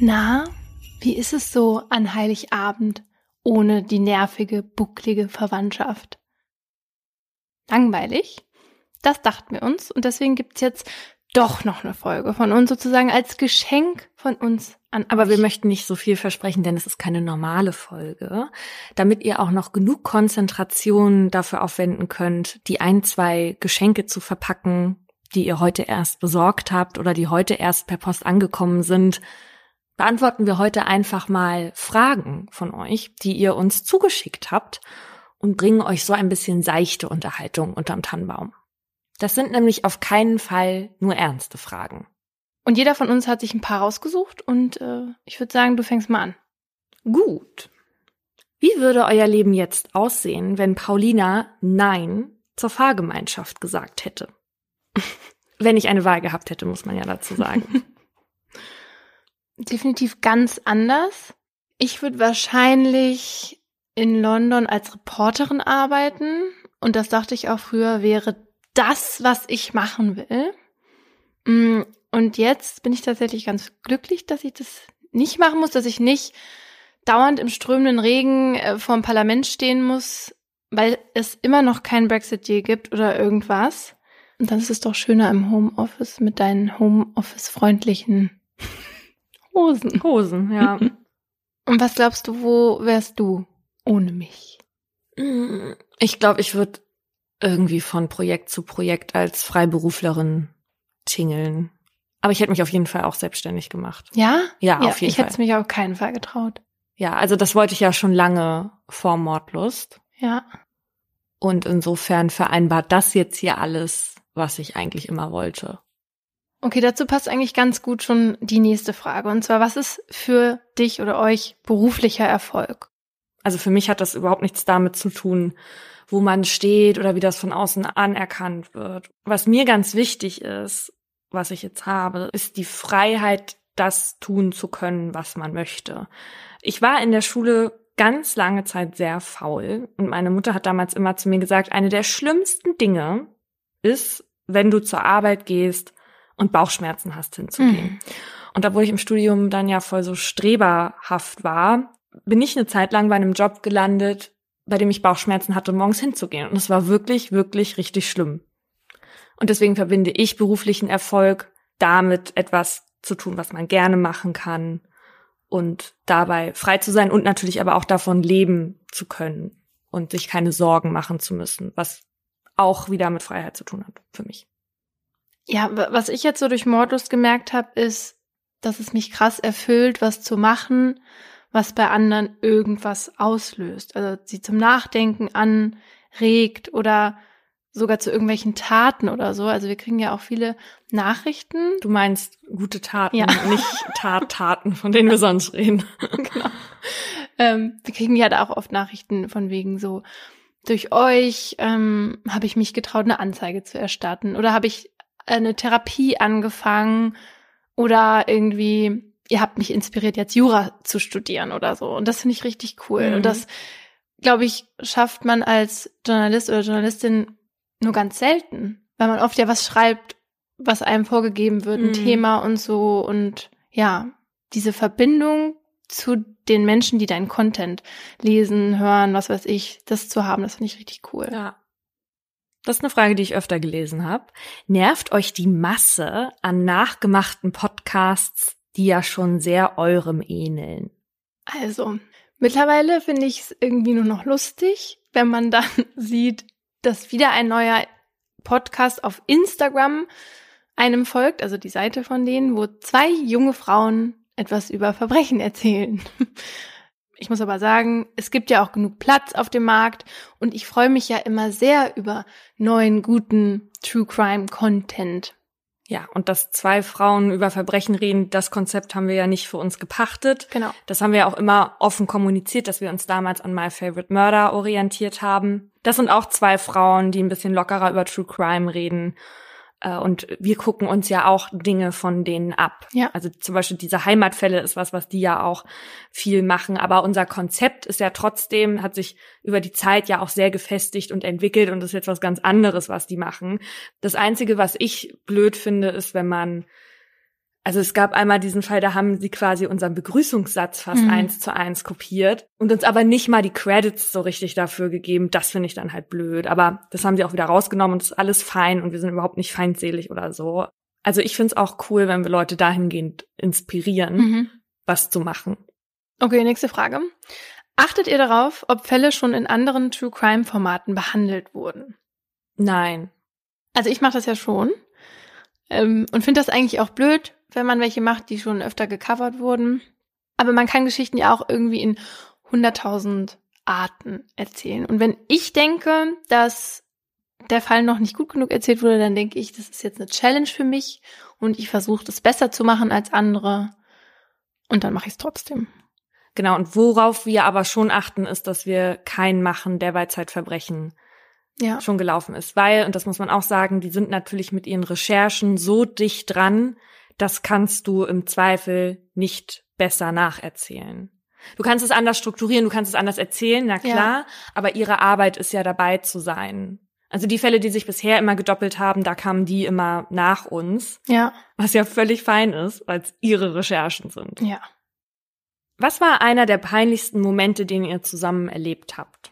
Na, wie ist es so an Heiligabend ohne die nervige, bucklige Verwandtschaft? Langweilig? Das dachten wir uns und deswegen gibt's jetzt doch noch eine Folge von uns sozusagen als Geschenk von uns an euch. Aber wir möchten nicht so viel versprechen, denn es ist keine normale Folge, damit ihr auch noch genug Konzentration dafür aufwenden könnt, die 2 Geschenke zu verpacken, die ihr heute erst besorgt habt oder die heute erst per Post angekommen sind. Beantworten wir heute einfach mal Fragen von euch, die ihr uns zugeschickt habt und bringen euch so ein bisschen seichte Unterhaltung unterm Tannenbaum. Das sind nämlich auf keinen Fall nur ernste Fragen. Und jeder von uns hat sich ein paar rausgesucht und ich würde sagen, du fängst mal an. Gut. Wie würde euer Leben jetzt aussehen, wenn Paulina Nein zur Fahrgemeinschaft gesagt hätte? Wenn ich eine Wahl gehabt hätte, muss man ja dazu sagen. Definitiv ganz anders. Ich würde wahrscheinlich in London als Reporterin arbeiten und das dachte ich auch früher, wäre das, was ich machen will. Und jetzt bin ich tatsächlich ganz glücklich, dass ich das nicht machen muss, dass ich nicht dauernd im strömenden Regen vor dem Parlament stehen muss, weil es immer noch keinen Brexit-Deal gibt oder irgendwas. Und dann ist es doch schöner im Homeoffice mit deinen Homeoffice-freundlichen Hosen, ja. Und was glaubst du, wo wärst du ohne mich? Ich glaube, ich würde irgendwie von Projekt zu Projekt als Freiberuflerin tingeln. Aber ich hätte mich auf jeden Fall auch selbstständig gemacht. Ja? Ja, auf jeden ich Fall. hätte es mich auf keinen Fall getraut. Ja, also das wollte ich ja schon lange vor Mordlust. Ja. Und insofern vereinbart das jetzt hier alles, was ich eigentlich immer wollte. Okay, dazu passt eigentlich ganz gut schon die nächste Frage. Und zwar, was ist für dich oder euch beruflicher Erfolg? Also für mich hat das überhaupt nichts damit zu tun, wo man steht oder wie das von außen anerkannt wird. Was mir ganz wichtig ist, was ich jetzt habe, ist die Freiheit, das tun zu können, was man möchte. Ich war in der Schule ganz lange Zeit sehr faul und meine Mutter hat damals immer zu mir gesagt, eine der schlimmsten Dinge ist, wenn du zur Arbeit gehst und Bauchschmerzen hast, hinzugehen. Und obwohl ich im Studium dann ja voll so streberhaft war, bin ich eine Zeit lang bei einem Job gelandet, bei dem ich Bauchschmerzen hatte, morgens hinzugehen. Und es war wirklich, wirklich richtig schlimm. Und deswegen verbinde ich beruflichen Erfolg damit, etwas zu tun, was man gerne machen kann und dabei frei zu sein und natürlich aber auch davon leben zu können und sich keine Sorgen machen zu müssen, was auch wieder mit Freiheit zu tun hat für mich. Ja, was ich jetzt so durch Mordlust gemerkt habe, ist, dass es mich krass erfüllt, was zu machen, was bei anderen irgendwas auslöst. Also sie zum Nachdenken anregt oder sogar zu irgendwelchen Taten oder so. Also wir kriegen ja auch viele Nachrichten. Du meinst gute Taten, ja. Nicht Taten, von denen wir sonst reden. Genau. Wir kriegen ja da auch oft Nachrichten von wegen so, durch euch habe ich mich getraut, eine Anzeige zu erstatten oder habe ich eine Therapie angefangen oder irgendwie, ihr habt mich inspiriert, jetzt Jura zu studieren oder so. Und das finde ich richtig cool. Und das, glaube ich, schafft man als Journalist oder Journalistin nur ganz selten, weil man oft ja was schreibt, was einem vorgegeben wird, ein Thema und so. Und ja, diese Verbindung zu den Menschen, die deinen Content lesen, hören, was weiß ich, das zu haben, das finde ich richtig cool. Ja. Das ist eine Frage, die ich öfter gelesen habe. Nervt euch die Masse an nachgemachten Podcasts, die ja schon sehr eurem ähneln? Also, mittlerweile finde ich es irgendwie nur noch lustig, wenn man dann sieht, dass wieder ein neuer Podcast auf Instagram einem folgt, also die Seite von denen, wo 2 junge Frauen etwas über Verbrechen erzählen. Ich muss aber sagen, es gibt ja auch genug Platz auf dem Markt und ich freue mich ja immer sehr über neuen, guten True-Crime-Content. Ja, und dass 2 Frauen über Verbrechen reden, das Konzept haben wir ja nicht für uns gepachtet. Genau. Das haben wir ja auch immer offen kommuniziert, dass wir uns damals an My Favorite Murder orientiert haben. Das sind auch 2 Frauen, die ein bisschen lockerer über True Crime reden. Und wir gucken uns ja auch Dinge von denen ab. Ja. Also zum Beispiel diese Heimatfälle ist was die ja auch viel machen. Aber unser Konzept ist ja trotzdem, hat sich über die Zeit ja auch sehr gefestigt und entwickelt und ist jetzt was ganz anderes, was die machen. Das Einzige, was ich blöd finde, ist, wenn man Also es gab einmal diesen Fall, da haben sie quasi unseren Begrüßungssatz fast 1:1 kopiert und uns aber nicht mal die Credits so richtig dafür gegeben. Das finde ich dann halt blöd. Aber das haben sie auch wieder rausgenommen und es ist alles fein und wir sind überhaupt nicht feindselig oder so. Also ich finde es auch cool, wenn wir Leute dahingehend inspirieren, was zu machen. Okay, nächste Frage. Achtet ihr darauf, ob Fälle schon in anderen True-Crime-Formaten behandelt wurden? Nein. Also ich mache das ja schon und finde das eigentlich auch blöd, wenn man welche macht, die schon öfter gecovert wurden. Aber man kann Geschichten ja auch irgendwie in 100.000 Arten erzählen. Und wenn ich denke, dass der Fall noch nicht gut genug erzählt wurde, dann denke ich, das ist jetzt eine Challenge für mich und ich versuche, das besser zu machen als andere. Und dann mache ich es trotzdem. Genau, und worauf wir aber schon achten, ist, dass wir keinen machen, der bei Zeitverbrechen schon gelaufen ist. Weil, und das muss man auch sagen, die sind natürlich mit ihren Recherchen so dicht dran, das kannst du im Zweifel nicht besser nacherzählen. Du kannst es anders strukturieren, du kannst es anders erzählen, na klar, aber ihre Arbeit ist ja dabei zu sein. Also die Fälle, die sich bisher immer gedoppelt haben, da kamen die immer nach uns. Ja. Was ja völlig fein ist, weil es ihre Recherchen sind. Ja. Was war einer der peinlichsten Momente, den ihr zusammen erlebt habt?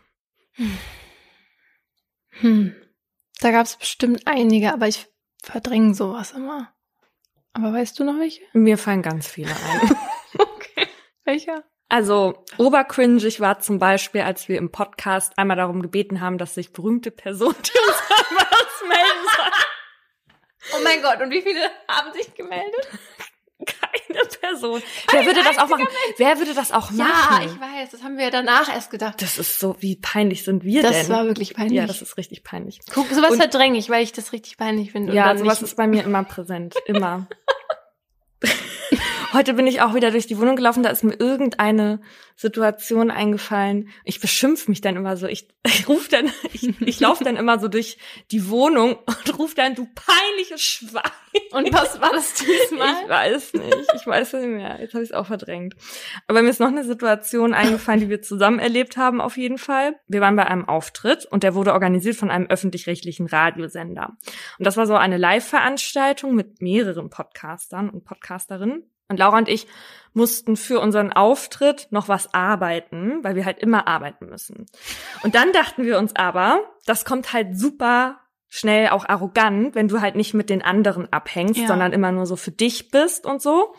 Da gab es bestimmt einige, aber ich verdränge sowas immer. Aber weißt du noch welche? Mir fallen ganz viele ein. Okay. Welcher? Also obercringig war zum Beispiel, als wir im Podcast einmal darum gebeten haben, dass sich berühmte Personen, die uns was melden sollen. Oh mein Gott, und wie viele haben sich gemeldet? Keine Person. Wer würde das auch machen? Wer würde das auch machen? Ja, ich weiß, das haben wir danach erst gedacht. Das ist so, wie peinlich sind wir denn? Das war wirklich peinlich. Ja, das ist richtig peinlich. Guck, sowas verdränge ich, weil ich das richtig peinlich finde. Ja, sowas ist bei mir immer präsent. Immer. Heute bin ich auch wieder durch die Wohnung gelaufen, da ist mir irgendeine Situation eingefallen. Ich beschimpfe mich dann immer so. Ich laufe dann immer so durch die Wohnung und rufe dann, du peinliches Schwein. Und was war das diesmal? Ich weiß nicht mehr. Jetzt habe ich es auch verdrängt. Aber mir ist noch eine Situation eingefallen, die wir zusammen erlebt haben auf jeden Fall. Wir waren bei einem Auftritt und der wurde organisiert von einem öffentlich-rechtlichen Radiosender. Und das war so eine Live-Veranstaltung mit mehreren Podcastern und Podcasterinnen. Und Laura und ich mussten für unseren Auftritt noch was arbeiten, weil wir halt immer arbeiten müssen. Und dann dachten wir uns aber, das kommt halt super schnell auch arrogant, wenn du halt nicht mit den anderen abhängst, sondern immer nur so für dich bist und so.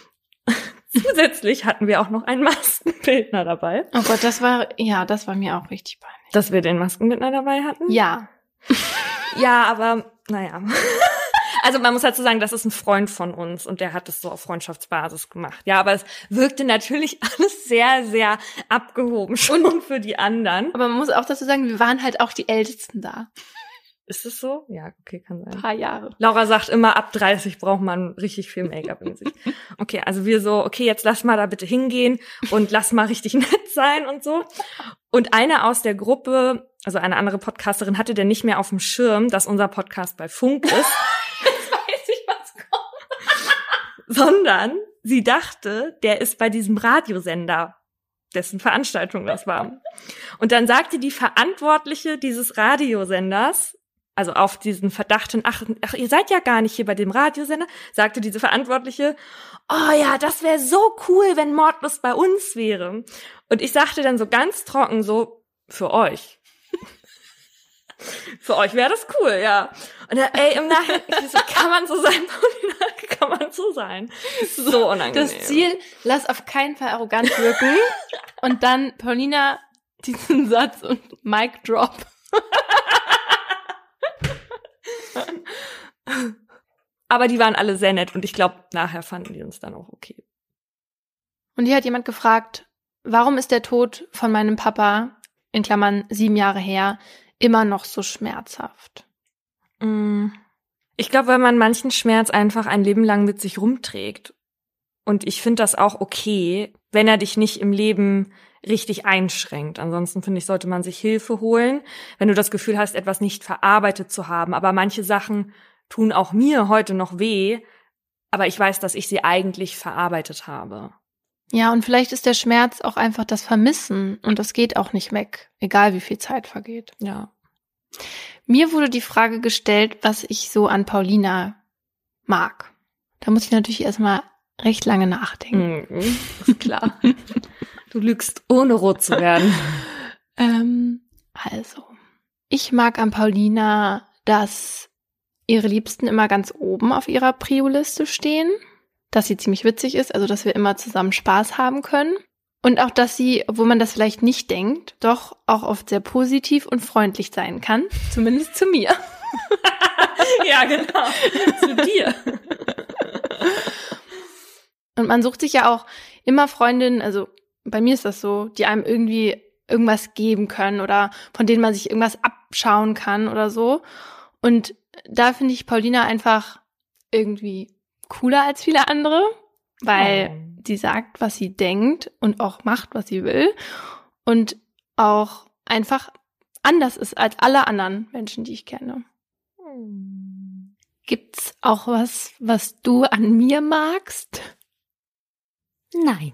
Zusätzlich hatten wir auch noch einen Maskenbildner dabei. Oh Gott, das war mir auch richtig peinlich. Dass wir den Maskenbildner dabei hatten? Ja. Ja, aber naja. Also man muss dazu sagen, das ist ein Freund von uns und der hat es so auf Freundschaftsbasis gemacht. Ja, aber es wirkte natürlich alles sehr, sehr abgehoben schon für die anderen. Aber man muss auch dazu sagen, wir waren halt auch die Ältesten da. Ist es so? Ja, okay, kann sein. Ein paar Jahre. Laura sagt immer, ab 30 braucht man richtig viel Make-up in sich. Okay, also wir so, okay, jetzt lass mal da bitte hingehen und lass mal richtig nett sein und so. Und eine aus der Gruppe, also eine andere Podcasterin, hatte denn nicht mehr auf dem Schirm, dass unser Podcast bei Funk ist. Jetzt weiß ich, was kommt. Sondern sie dachte, der ist bei diesem Radiosender, dessen Veranstaltung das war. Und dann sagte die Verantwortliche dieses Radiosenders, also auf diesen Verdacht hin, ach, ihr seid ja gar nicht hier bei dem Radiosender, sagte diese Verantwortliche, oh ja, das wäre so cool, wenn Mordlust bei uns wäre. Und ich sagte dann so ganz trocken so, für euch. Für euch wäre das cool, ja. Und dann, im Nachhinein, ich so, kann man so sein, Paulina? Kann man so sein? So unangenehm. Das Ziel, lass auf keinen Fall arrogant wirken. Und dann, Paulina, diesen Satz und Mic Drop. Aber die waren alle sehr nett und ich glaube, nachher fanden die uns dann auch okay. Und hier hat jemand gefragt, warum ist der Tod von meinem Papa, in Klammern 7 Jahre her, immer noch so schmerzhaft? Ich glaube, weil man manchen Schmerz einfach ein Leben lang mit sich rumträgt. Und ich finde das auch okay, wenn er dich nicht im Leben richtig einschränkt. Ansonsten finde ich, sollte man sich Hilfe holen, wenn du das Gefühl hast, etwas nicht verarbeitet zu haben. Aber manche Sachen tun auch mir heute noch weh, aber ich weiß, dass ich sie eigentlich verarbeitet habe. Ja, und vielleicht ist der Schmerz auch einfach das Vermissen und das geht auch nicht weg, egal wie viel Zeit vergeht. Ja. Mir wurde die Frage gestellt, was ich so an Paulina mag. Da muss ich natürlich erstmal recht lange nachdenken. Ist klar. Du lügst, ohne rot zu werden. Also, ich mag an Paulina, dass ihre Liebsten immer ganz oben auf ihrer Prio-Liste stehen, dass sie ziemlich witzig ist, also dass wir immer zusammen Spaß haben können. Und auch, dass sie, obwohl man das vielleicht nicht denkt, doch auch oft sehr positiv und freundlich sein kann. Zumindest zu mir. Ja, genau. Zu dir. Und man sucht sich ja auch immer Freundinnen, also bei mir ist das so, die einem irgendwie irgendwas geben können oder von denen man sich irgendwas abschauen kann oder so. Und da finde ich Paulina einfach irgendwie cooler als viele andere, weil sie sagt, was sie denkt und auch macht, was sie will und auch einfach anders ist als alle anderen Menschen, die ich kenne. Gibt's auch was du an mir magst? Nein.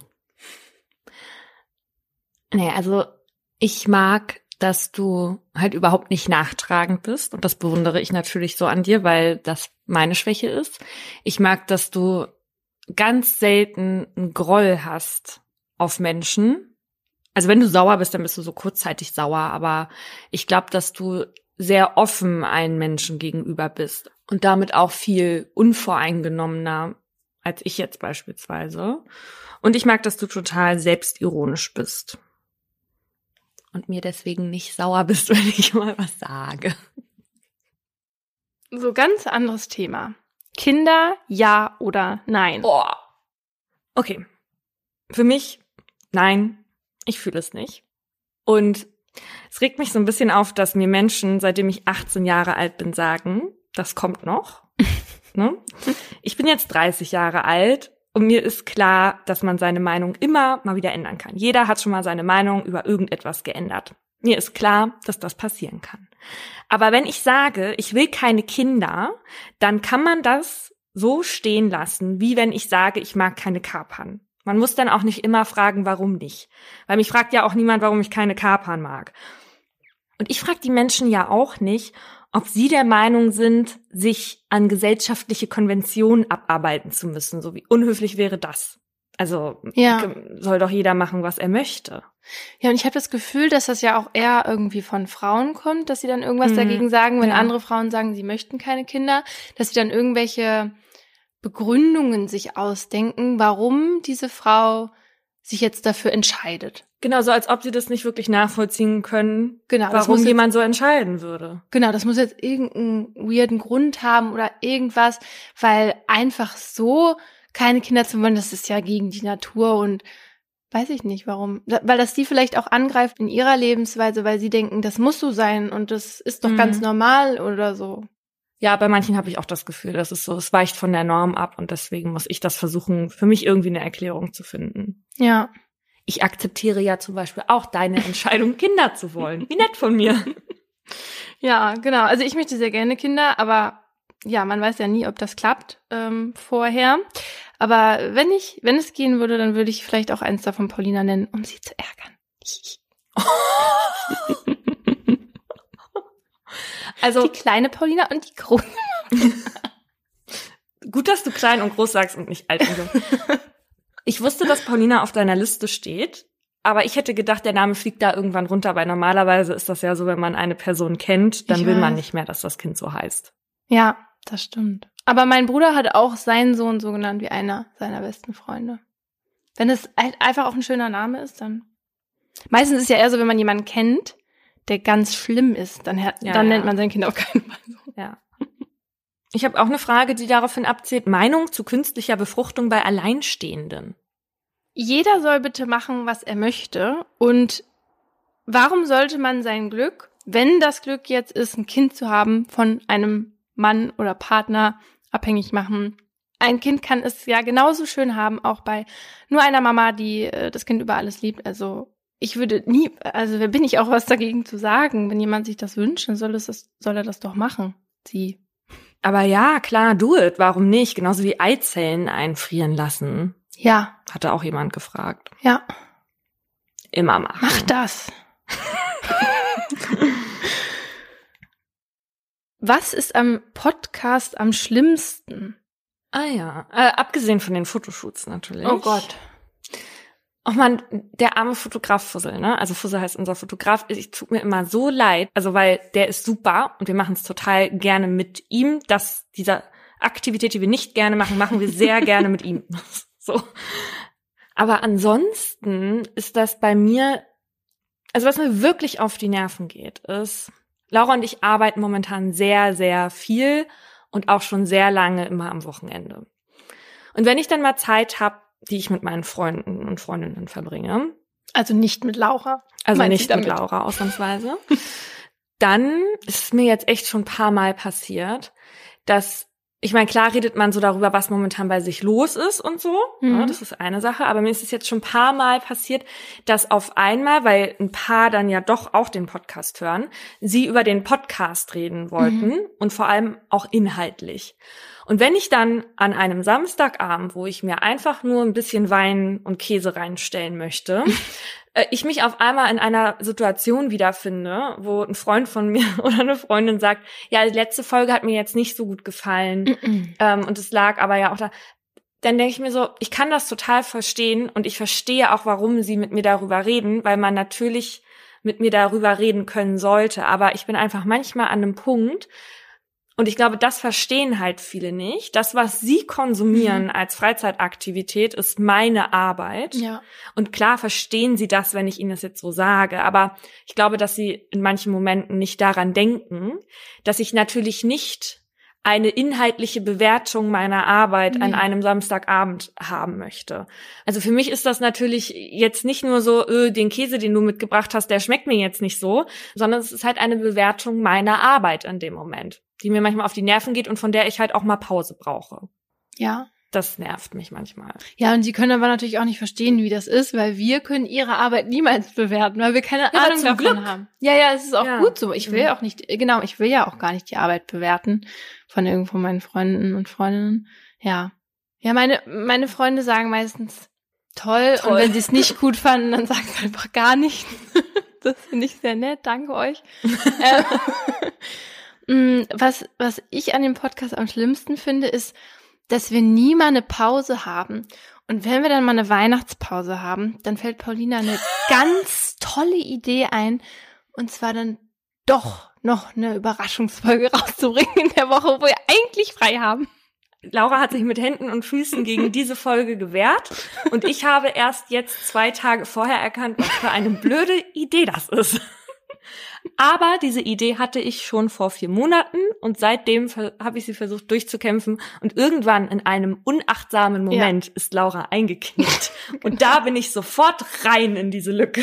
Nee, also ich mag, dass du halt überhaupt nicht nachtragend bist und das bewundere ich natürlich so an dir, weil das meine Schwäche ist. Ich mag, dass du ganz selten einen Groll hast auf Menschen. Also wenn du sauer bist, dann bist du so kurzzeitig sauer, aber ich glaube, dass du sehr offen einen Menschen gegenüber bist und damit auch viel unvoreingenommener als ich jetzt beispielsweise. Und ich mag, dass du total selbstironisch bist und mir deswegen nicht sauer bist, wenn ich mal was sage. So ganz anderes Thema. Kinder, ja oder nein? Boah. Okay. Für mich, nein, ich fühle es nicht. Und es regt mich so ein bisschen auf, dass mir Menschen, seitdem ich 18 Jahre alt bin, sagen, das kommt noch. Ne? Ich bin jetzt 30 Jahre alt und mir ist klar, dass man seine Meinung immer mal wieder ändern kann. Jeder hat schon mal seine Meinung über irgendetwas geändert. Mir ist klar, dass das passieren kann. Aber wenn ich sage, ich will keine Kinder, dann kann man das so stehen lassen, wie wenn ich sage, ich mag keine Kapern. Man muss dann auch nicht immer fragen, warum nicht. Weil mich fragt ja auch niemand, warum ich keine Kapern mag. Und ich frage die Menschen ja auch nicht, ob sie der Meinung sind, sich an gesellschaftliche Konventionen abarbeiten zu müssen. So wie unhöflich wäre das. Also soll doch jeder machen, was er möchte. Ja, und ich habe das Gefühl, dass das ja auch eher irgendwie von Frauen kommt, dass sie dann irgendwas dagegen sagen, wenn andere Frauen sagen, sie möchten keine Kinder, dass sie dann irgendwelche Begründungen sich ausdenken, warum diese Frau sich jetzt dafür entscheidet. Genau, so als ob sie das nicht wirklich nachvollziehen können, genau, warum jemand so entscheiden würde. Genau, das muss jetzt irgendeinen weirden Grund haben oder irgendwas, weil einfach so keine Kinder zu wollen, das ist ja gegen die Natur und weiß ich nicht warum. Weil das die vielleicht auch angreift in ihrer Lebensweise, weil sie denken, das muss so sein und das ist doch ganz normal oder so. Ja, bei manchen habe ich auch das Gefühl, das ist so, es weicht von der Norm ab und deswegen muss ich das versuchen, für mich irgendwie eine Erklärung zu finden. Ja. Ich akzeptiere ja zum Beispiel auch deine Entscheidung, Kinder zu wollen. Wie nett von mir. Ja, genau. Also ich möchte sehr gerne Kinder, aber ja, man weiß ja nie, ob das klappt vorher. Aber wenn es gehen würde, dann würde ich vielleicht auch eins davon Paulina nennen, um sie zu ärgern. Also die kleine Paulina und die große. Gut, dass du klein und groß sagst und nicht alt und so. Ich wusste, dass Paulina auf deiner Liste steht, aber ich hätte gedacht, der Name fliegt da irgendwann runter, weil normalerweise ist das ja so, wenn man eine Person kennt, dann will man nicht mehr, dass das Kind so heißt. Ja, das stimmt. Aber mein Bruder hat auch seinen Sohn so genannt wie einer seiner besten Freunde. Wenn es halt einfach auch ein schöner Name ist, dann. Meistens ist es ja eher so, wenn man jemanden kennt, der ganz schlimm ist, dann nennt man sein Kind auf keinen Fall so. Ja. Ich habe auch eine Frage, die daraufhin abzielt. Meinung zu künstlicher Befruchtung bei Alleinstehenden. Jeder soll bitte machen, was er möchte. Und warum sollte man sein Glück, wenn das Glück jetzt ist, ein Kind zu haben, von einem Mann oder Partner abhängig machen? Ein Kind kann es ja genauso schön haben, auch bei nur einer Mama, die das Kind über alles liebt. Also ich würde nie, also wer bin ich auch, was dagegen zu sagen? Wenn jemand sich das wünscht, dann soll er das doch machen. Sie. Aber ja, klar, do it. Warum nicht? Genauso wie Eizellen einfrieren lassen. Ja. Hatte auch jemand gefragt. Ja. Immer machen. Mach das. Was ist am Podcast am schlimmsten? Ah ja, abgesehen von den Fotoshoots natürlich. Oh Gott. Oh man, der arme Fotograf Fussel, ne? Also Fussel heißt unser Fotograf. Ich tut mir immer so leid, also weil der ist super und wir machen es total gerne mit ihm. Diese Aktivität, die wir nicht gerne machen, machen wir sehr gerne mit ihm. So. Aber ansonsten ist das bei mir, also was mir wirklich auf die Nerven geht, ist, Laura und ich arbeiten momentan sehr, sehr viel und auch schon sehr lange immer am Wochenende. Und wenn ich dann mal Zeit habe, die ich mit meinen Freunden und Freundinnen verbringe. Also nicht mit Laura. Also nicht mit Laura, ausnahmsweise. Dann ist es mir jetzt echt schon ein paar Mal passiert, dass, ich meine, klar redet man so darüber, was momentan bei sich los ist und so. Ja, das ist eine Sache. Aber mir ist es jetzt schon ein paar Mal passiert, dass auf einmal, weil ein paar dann ja doch auch den Podcast hören, sie über den Podcast reden wollten und vor allem auch inhaltlich. Und wenn ich dann an einem Samstagabend, wo ich mir einfach nur ein bisschen Wein und Käse reinstellen möchte, ich mich auf einmal in einer Situation wiederfinde, wo ein Freund von mir oder eine Freundin sagt, ja, die letzte Folge hat mir jetzt nicht so gut gefallen und es lag aber ja auch da, dann denke ich mir so, ich kann das total verstehen und ich verstehe auch, warum sie mit mir darüber reden, weil man natürlich mit mir darüber reden können sollte, aber ich bin einfach manchmal an einem Punkt, und ich glaube, das verstehen halt viele nicht. Das, was sie konsumieren als Freizeitaktivität, ist meine Arbeit. Ja. Und klar verstehen sie das, wenn ich ihnen das jetzt so sage. Aber ich glaube, dass sie in manchen Momenten nicht daran denken, dass ich natürlich nicht eine inhaltliche Bewertung meiner Arbeit an einem Samstagabend haben möchte. Also für mich ist das natürlich jetzt nicht nur so, den Käse, den du mitgebracht hast, der schmeckt mir jetzt nicht so, sondern es ist halt eine Bewertung meiner Arbeit in dem Moment, die mir manchmal auf die Nerven geht und von der ich halt auch mal Pause brauche. Ja. Das nervt mich manchmal. Ja, und sie können aber natürlich auch nicht verstehen, wie das ist, weil wir können ihre Arbeit niemals bewerten, weil wir keine Ahnung davon haben. Ja, es ist auch gut so. Ich will ja auch gar nicht die Arbeit bewerten von irgendwo meinen Freunden und Freundinnen. Ja. Ja, meine Freunde sagen meistens toll. Und wenn sie es nicht gut fanden, dann sagen sie einfach gar nichts. Das finde ich sehr nett. Danke euch. Was ich an dem Podcast am schlimmsten finde, ist, dass wir nie mal eine Pause haben. Und wenn wir dann mal eine Weihnachtspause haben, dann fällt Paulina eine ganz tolle Idee ein. Und zwar dann doch noch eine Überraschungsfolge rauszubringen in der Woche, wo wir eigentlich frei haben. Laura hat sich mit Händen und Füßen gegen diese Folge gewehrt. Und ich habe erst jetzt 2 Tage vorher erkannt, was für eine blöde Idee das ist. Aber diese Idee hatte ich schon vor 4 Monaten und seitdem habe ich sie versucht durchzukämpfen und irgendwann in einem unachtsamen Moment ist Laura eingeknickt und da bin ich sofort rein in diese Lücke.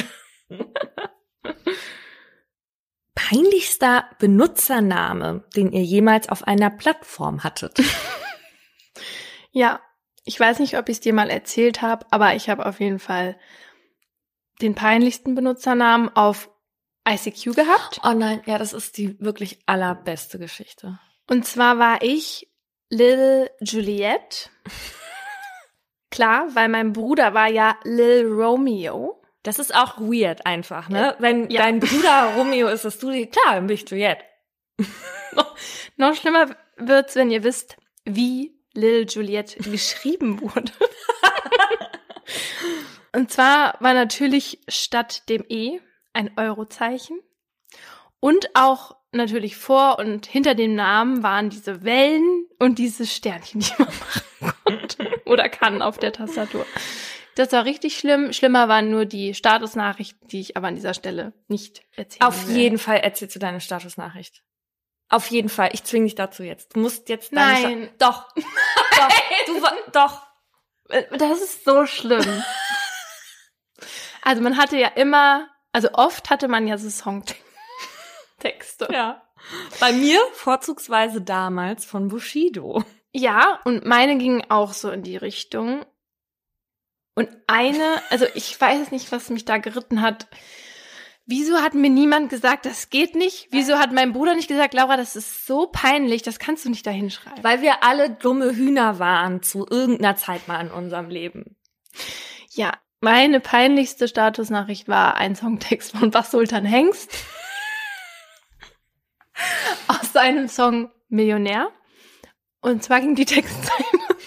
Peinlichster Benutzername, den ihr jemals auf einer Plattform hattet? Ja, ich weiß nicht, ob ich es dir mal erzählt habe, aber ich habe auf jeden Fall den peinlichsten Benutzernamen auf ICQ gehabt. Oh nein, ja, das ist die wirklich allerbeste Geschichte. Und zwar war ich Lil Juliet. Klar, weil mein Bruder war ja Lil Romeo. Das ist auch weird einfach, ne? Wenn dein Bruder Romeo ist, dass du klar, dann bin ich Juliet. Noch schlimmer wird's, wenn ihr wisst, wie Lil Juliet geschrieben wurde. Und zwar war natürlich statt dem E ein Eurozeichen und auch natürlich vor und hinter dem Namen waren diese Wellen und diese Sternchen, die man machen konnte oder kann auf der Tastatur. Das war richtig schlimm. Schlimmer waren nur die Statusnachrichten, die ich aber an dieser Stelle nicht erzählen will. Auf jeden Fall erzählst du deine Statusnachricht. Auf jeden Fall. Ich zwinge dich dazu jetzt. Du musst jetzt Nein. Doch. Doch. Das ist so schlimm. Also man hatte ja immer, also oft hatte man ja so Songtexte. Ja. Bei mir vorzugsweise damals von Bushido. Ja, und meine gingen auch so in die Richtung. Und also ich weiß nicht, was mich da geritten hat. Wieso hat mir niemand gesagt, das geht nicht? Wieso hat mein Bruder nicht gesagt, Laura, das ist so peinlich, das kannst du nicht da hinschreiben? Weil wir alle dumme Hühner waren zu irgendeiner Zeit mal in unserem Leben. Ja, meine peinlichste Statusnachricht war ein Songtext von Bas Sultan Hengst aus seinem Song Millionär. Und zwar ging die Textzeile: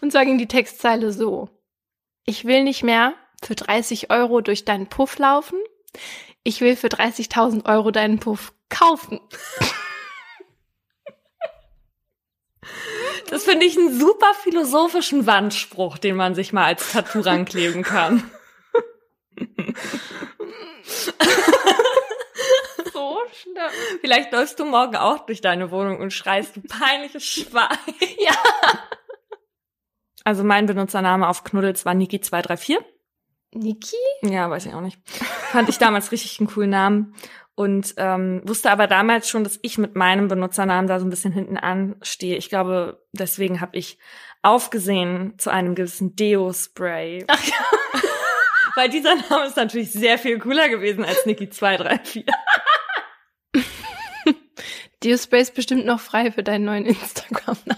Und zwar ging die Textzeile so: Ich will nicht mehr für 30 € durch deinen Puff laufen. Ich will für 30.000 € deinen Puff kaufen. Das finde ich einen super philosophischen Wandspruch, den man sich mal als Tattoo rankleben kann. So schlimm. Vielleicht läufst du morgen auch durch deine Wohnung und schreist, du peinliches Schwein. Ja. Also mein Benutzername auf Knuddels war Niki234. Niki? Ja, weiß ich auch nicht. Fand ich damals richtig einen coolen Namen. Und wusste aber damals schon, dass ich mit meinem Benutzernamen da so ein bisschen hinten anstehe. Ich glaube, deswegen habe ich aufgesehen zu einem gewissen Deo-Spray. Ach ja. Weil dieser Name ist natürlich sehr viel cooler gewesen als Niki234. Deo-Spray ist bestimmt noch frei für deinen neuen Instagram-Namen.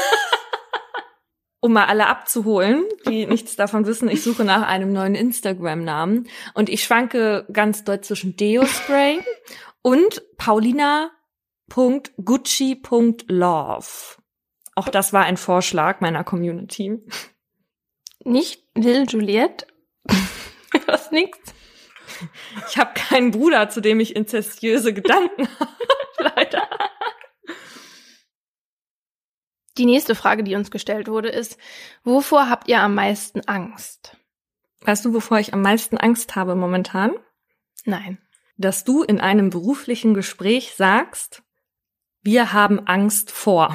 Um mal alle abzuholen, die nichts davon wissen, ich suche nach einem neuen Instagram-Namen. Und ich schwanke ganz doll zwischen Deo-Spray und paulina.gucci.love. Auch das war ein Vorschlag meiner Community. Nicht Lil Juliette? Was nix? Ich habe keinen Bruder, zu dem ich inzestiöse Gedanken habe, leider. Die nächste Frage, die uns gestellt wurde, ist: Wovor habt ihr am meisten Angst? Weißt du, wovor ich am meisten Angst habe momentan? Nein. Dass du in einem beruflichen Gespräch sagst, wir haben Angst vor.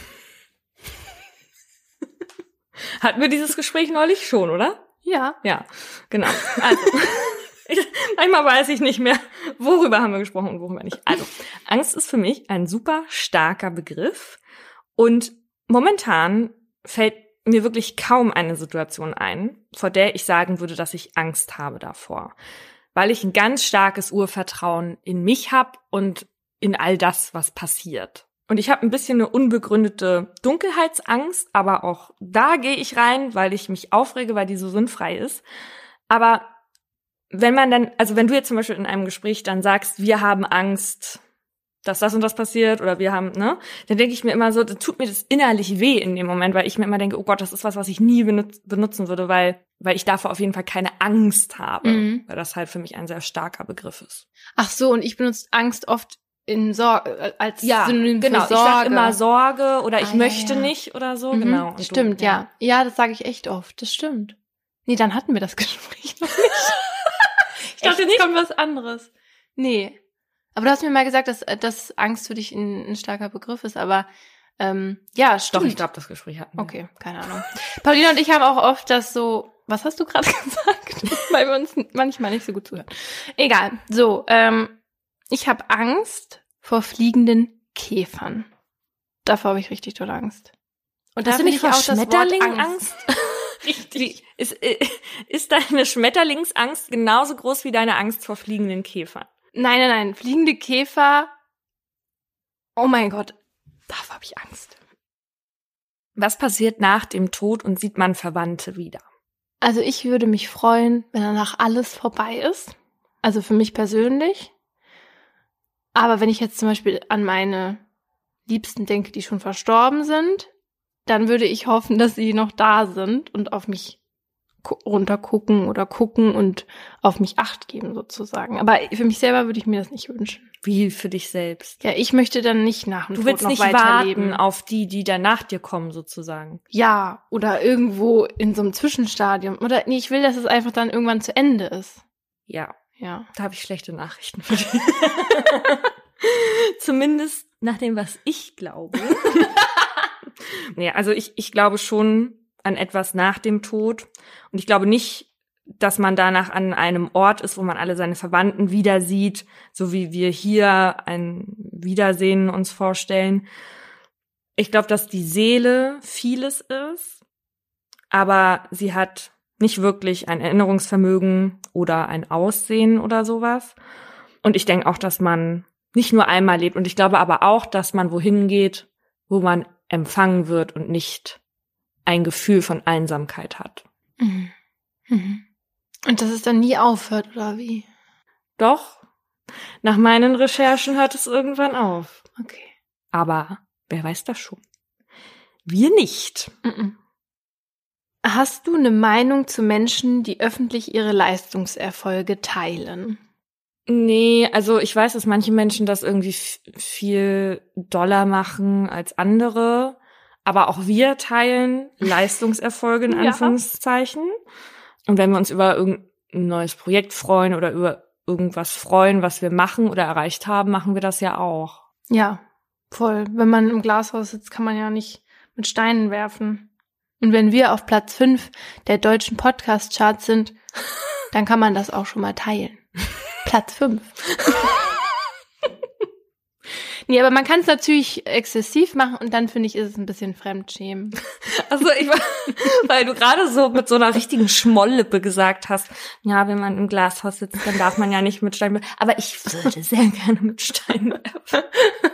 Hatten wir dieses Gespräch neulich schon, oder? Ja. Ja, genau. Also, manchmal weiß ich nicht mehr, worüber haben wir gesprochen und worüber nicht. Also, Angst ist für mich ein super starker Begriff und momentan fällt mir wirklich kaum eine Situation ein, vor der ich sagen würde, dass ich Angst habe davor. Weil ich ein ganz starkes Urvertrauen in mich habe und in all das, was passiert. Und ich habe ein bisschen eine unbegründete Dunkelheitsangst, aber auch da gehe ich rein, weil ich mich aufrege, weil die so sinnfrei ist. Aber wenn man dann, also wenn du jetzt zum Beispiel in einem Gespräch dann sagst, wir haben Angst, dass das und das passiert oder wir haben, ne, dann denke ich mir immer so, da tut mir das innerlich weh in dem Moment, weil ich mir immer denke, oh Gott, das ist was ich nie benutzen würde, weil ich davor auf jeden Fall keine Angst habe, weil das halt für mich ein sehr starker Begriff ist. Ach so, und ich benutze Angst oft in Sorge, als Ja, Synonym genau. für Sorge. Ich sage immer Sorge oder ich möchte ja. nicht oder so, Mhm. genau. Und Stimmt, du, ja. Ja, das sage ich echt oft, das stimmt. Nee, dann hatten wir das Gespräch noch nicht. Ich dachte, jetzt kommt was anderes. Nee. Aber du hast mir mal gesagt, dass Angst für dich ein starker Begriff ist, aber ja, stimmt. Doch, ich glaube, das Gespräch hatten wir. Okay, keine Ahnung. Paulina und ich haben auch oft das so, was hast du gerade gesagt? Weil wir uns manchmal nicht so gut zuhören. Egal, so, ich habe Angst vor fliegenden Käfern. Davor habe ich richtig toll Angst. Und hast du nicht vor Schmetterlingen Angst? Richtig. Ist deine Schmetterlingsangst genauso groß wie deine Angst vor fliegenden Käfern? Nein. Fliegende Käfer. Oh mein Gott. Davor habe ich Angst. Was passiert nach dem Tod und sieht man Verwandte wieder? Also ich würde mich freuen, wenn danach alles vorbei ist. Also für mich persönlich. Aber wenn ich jetzt zum Beispiel an meine Liebsten denke, die schon verstorben sind, dann würde ich hoffen, dass sie noch da sind und auf mich runtergucken oder gucken und auf mich Acht geben sozusagen. Aber für mich selber würde ich mir das nicht wünschen. Wie für dich selbst? Ja, ich möchte dann nicht nach dem Du Tod willst noch nicht weiterleben. warten auf die dann nach dir kommen sozusagen. Ja, oder irgendwo in so einem Zwischenstadium. Oder nee, ich will, dass es einfach dann irgendwann zu Ende ist. Ja, Ja. da habe ich schlechte Nachrichten für dich. Zumindest nach dem, was ich glaube. Nee, also ich glaube schon an etwas nach dem Tod. Und ich glaube nicht, dass man danach an einem Ort ist, wo man alle seine Verwandten wieder sieht, so wie wir hier ein Wiedersehen uns vorstellen. Ich glaube, dass die Seele vieles ist, aber sie hat nicht wirklich ein Erinnerungsvermögen oder ein Aussehen oder sowas. Und ich denke auch, dass man nicht nur einmal lebt. Und ich glaube aber auch, dass man wohin geht, wo man empfangen wird und nicht ein Gefühl von Einsamkeit hat. Mhm. Mhm. Und dass es dann nie aufhört, oder wie? Doch, nach meinen Recherchen hört es irgendwann auf. Okay. Aber wer weiß das schon? Wir nicht. Mhm. Hast du eine Meinung zu Menschen, die öffentlich ihre Leistungserfolge teilen? Nee, also ich weiß, dass manche Menschen das irgendwie viel doller machen als andere. Aber auch wir teilen Leistungserfolge in Anführungszeichen. Und wenn wir uns über irgendein neues Projekt freuen oder über irgendwas freuen, was wir machen oder erreicht haben, machen wir das ja auch. Ja, voll. Wenn man im Glashaus sitzt, kann man ja nicht mit Steinen werfen. Und wenn wir auf Platz 5 der deutschen Podcast-Charts sind, dann kann man das auch schon mal teilen. Platz 5. Nee, aber man kann es natürlich exzessiv machen und dann finde ich, ist es ein bisschen Fremdschämen. Also weil du gerade so mit so einer richtigen Schmolllippe gesagt hast, ja, wenn man im Glashaus sitzt, dann darf man ja nicht mit Steinen werfen. Aber ich würde sehr gerne mit Steinen werfen.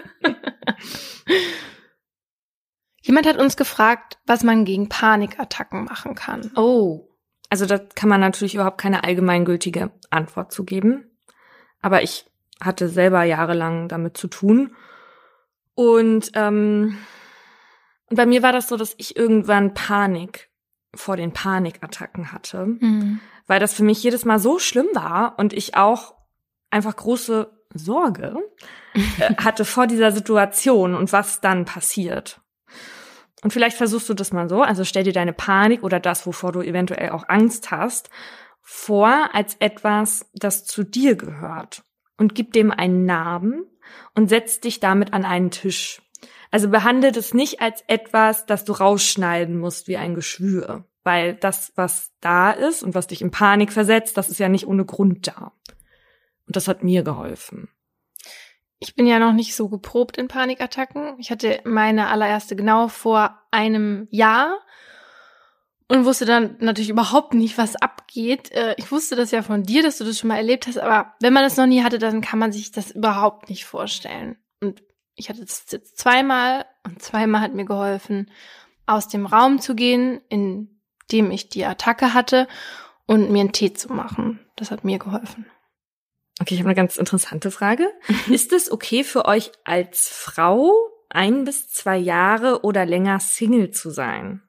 Jemand hat uns gefragt, was man gegen Panikattacken machen kann. Oh, also da kann man natürlich überhaupt keine allgemeingültige Antwort zu geben. Aber ich hatte selber jahrelang damit zu tun. Und bei mir war das so, dass ich irgendwann Panik vor den Panikattacken hatte, weil das für mich jedes Mal so schlimm war und ich auch einfach große Sorge hatte vor dieser Situation und was dann passiert. Und vielleicht versuchst du das mal so, also stell dir deine Panik oder das, wovor du eventuell auch Angst hast, vor als etwas, das zu dir gehört. Und gib dem einen Namen und setz dich damit an einen Tisch. Also behandle das nicht als etwas, das du rausschneiden musst wie ein Geschwür. Weil das, was da ist und was dich in Panik versetzt, das ist ja nicht ohne Grund da. Und das hat mir geholfen. Ich bin ja noch nicht so geprobt in Panikattacken. Ich hatte meine allererste genau vor einem Jahr und wusste dann natürlich überhaupt nicht, was abgeht. Ich wusste das ja von dir, dass du das schon mal erlebt hast, aber wenn man das noch nie hatte, dann kann man sich das überhaupt nicht vorstellen. Und ich hatte das jetzt zweimal und zweimal hat mir geholfen, aus dem Raum zu gehen, in dem ich die Attacke hatte und mir einen Tee zu machen. Das hat mir geholfen. Okay, ich habe eine ganz interessante Frage. Ist es okay für euch als Frau 1 bis 2 Jahre oder länger Single zu sein?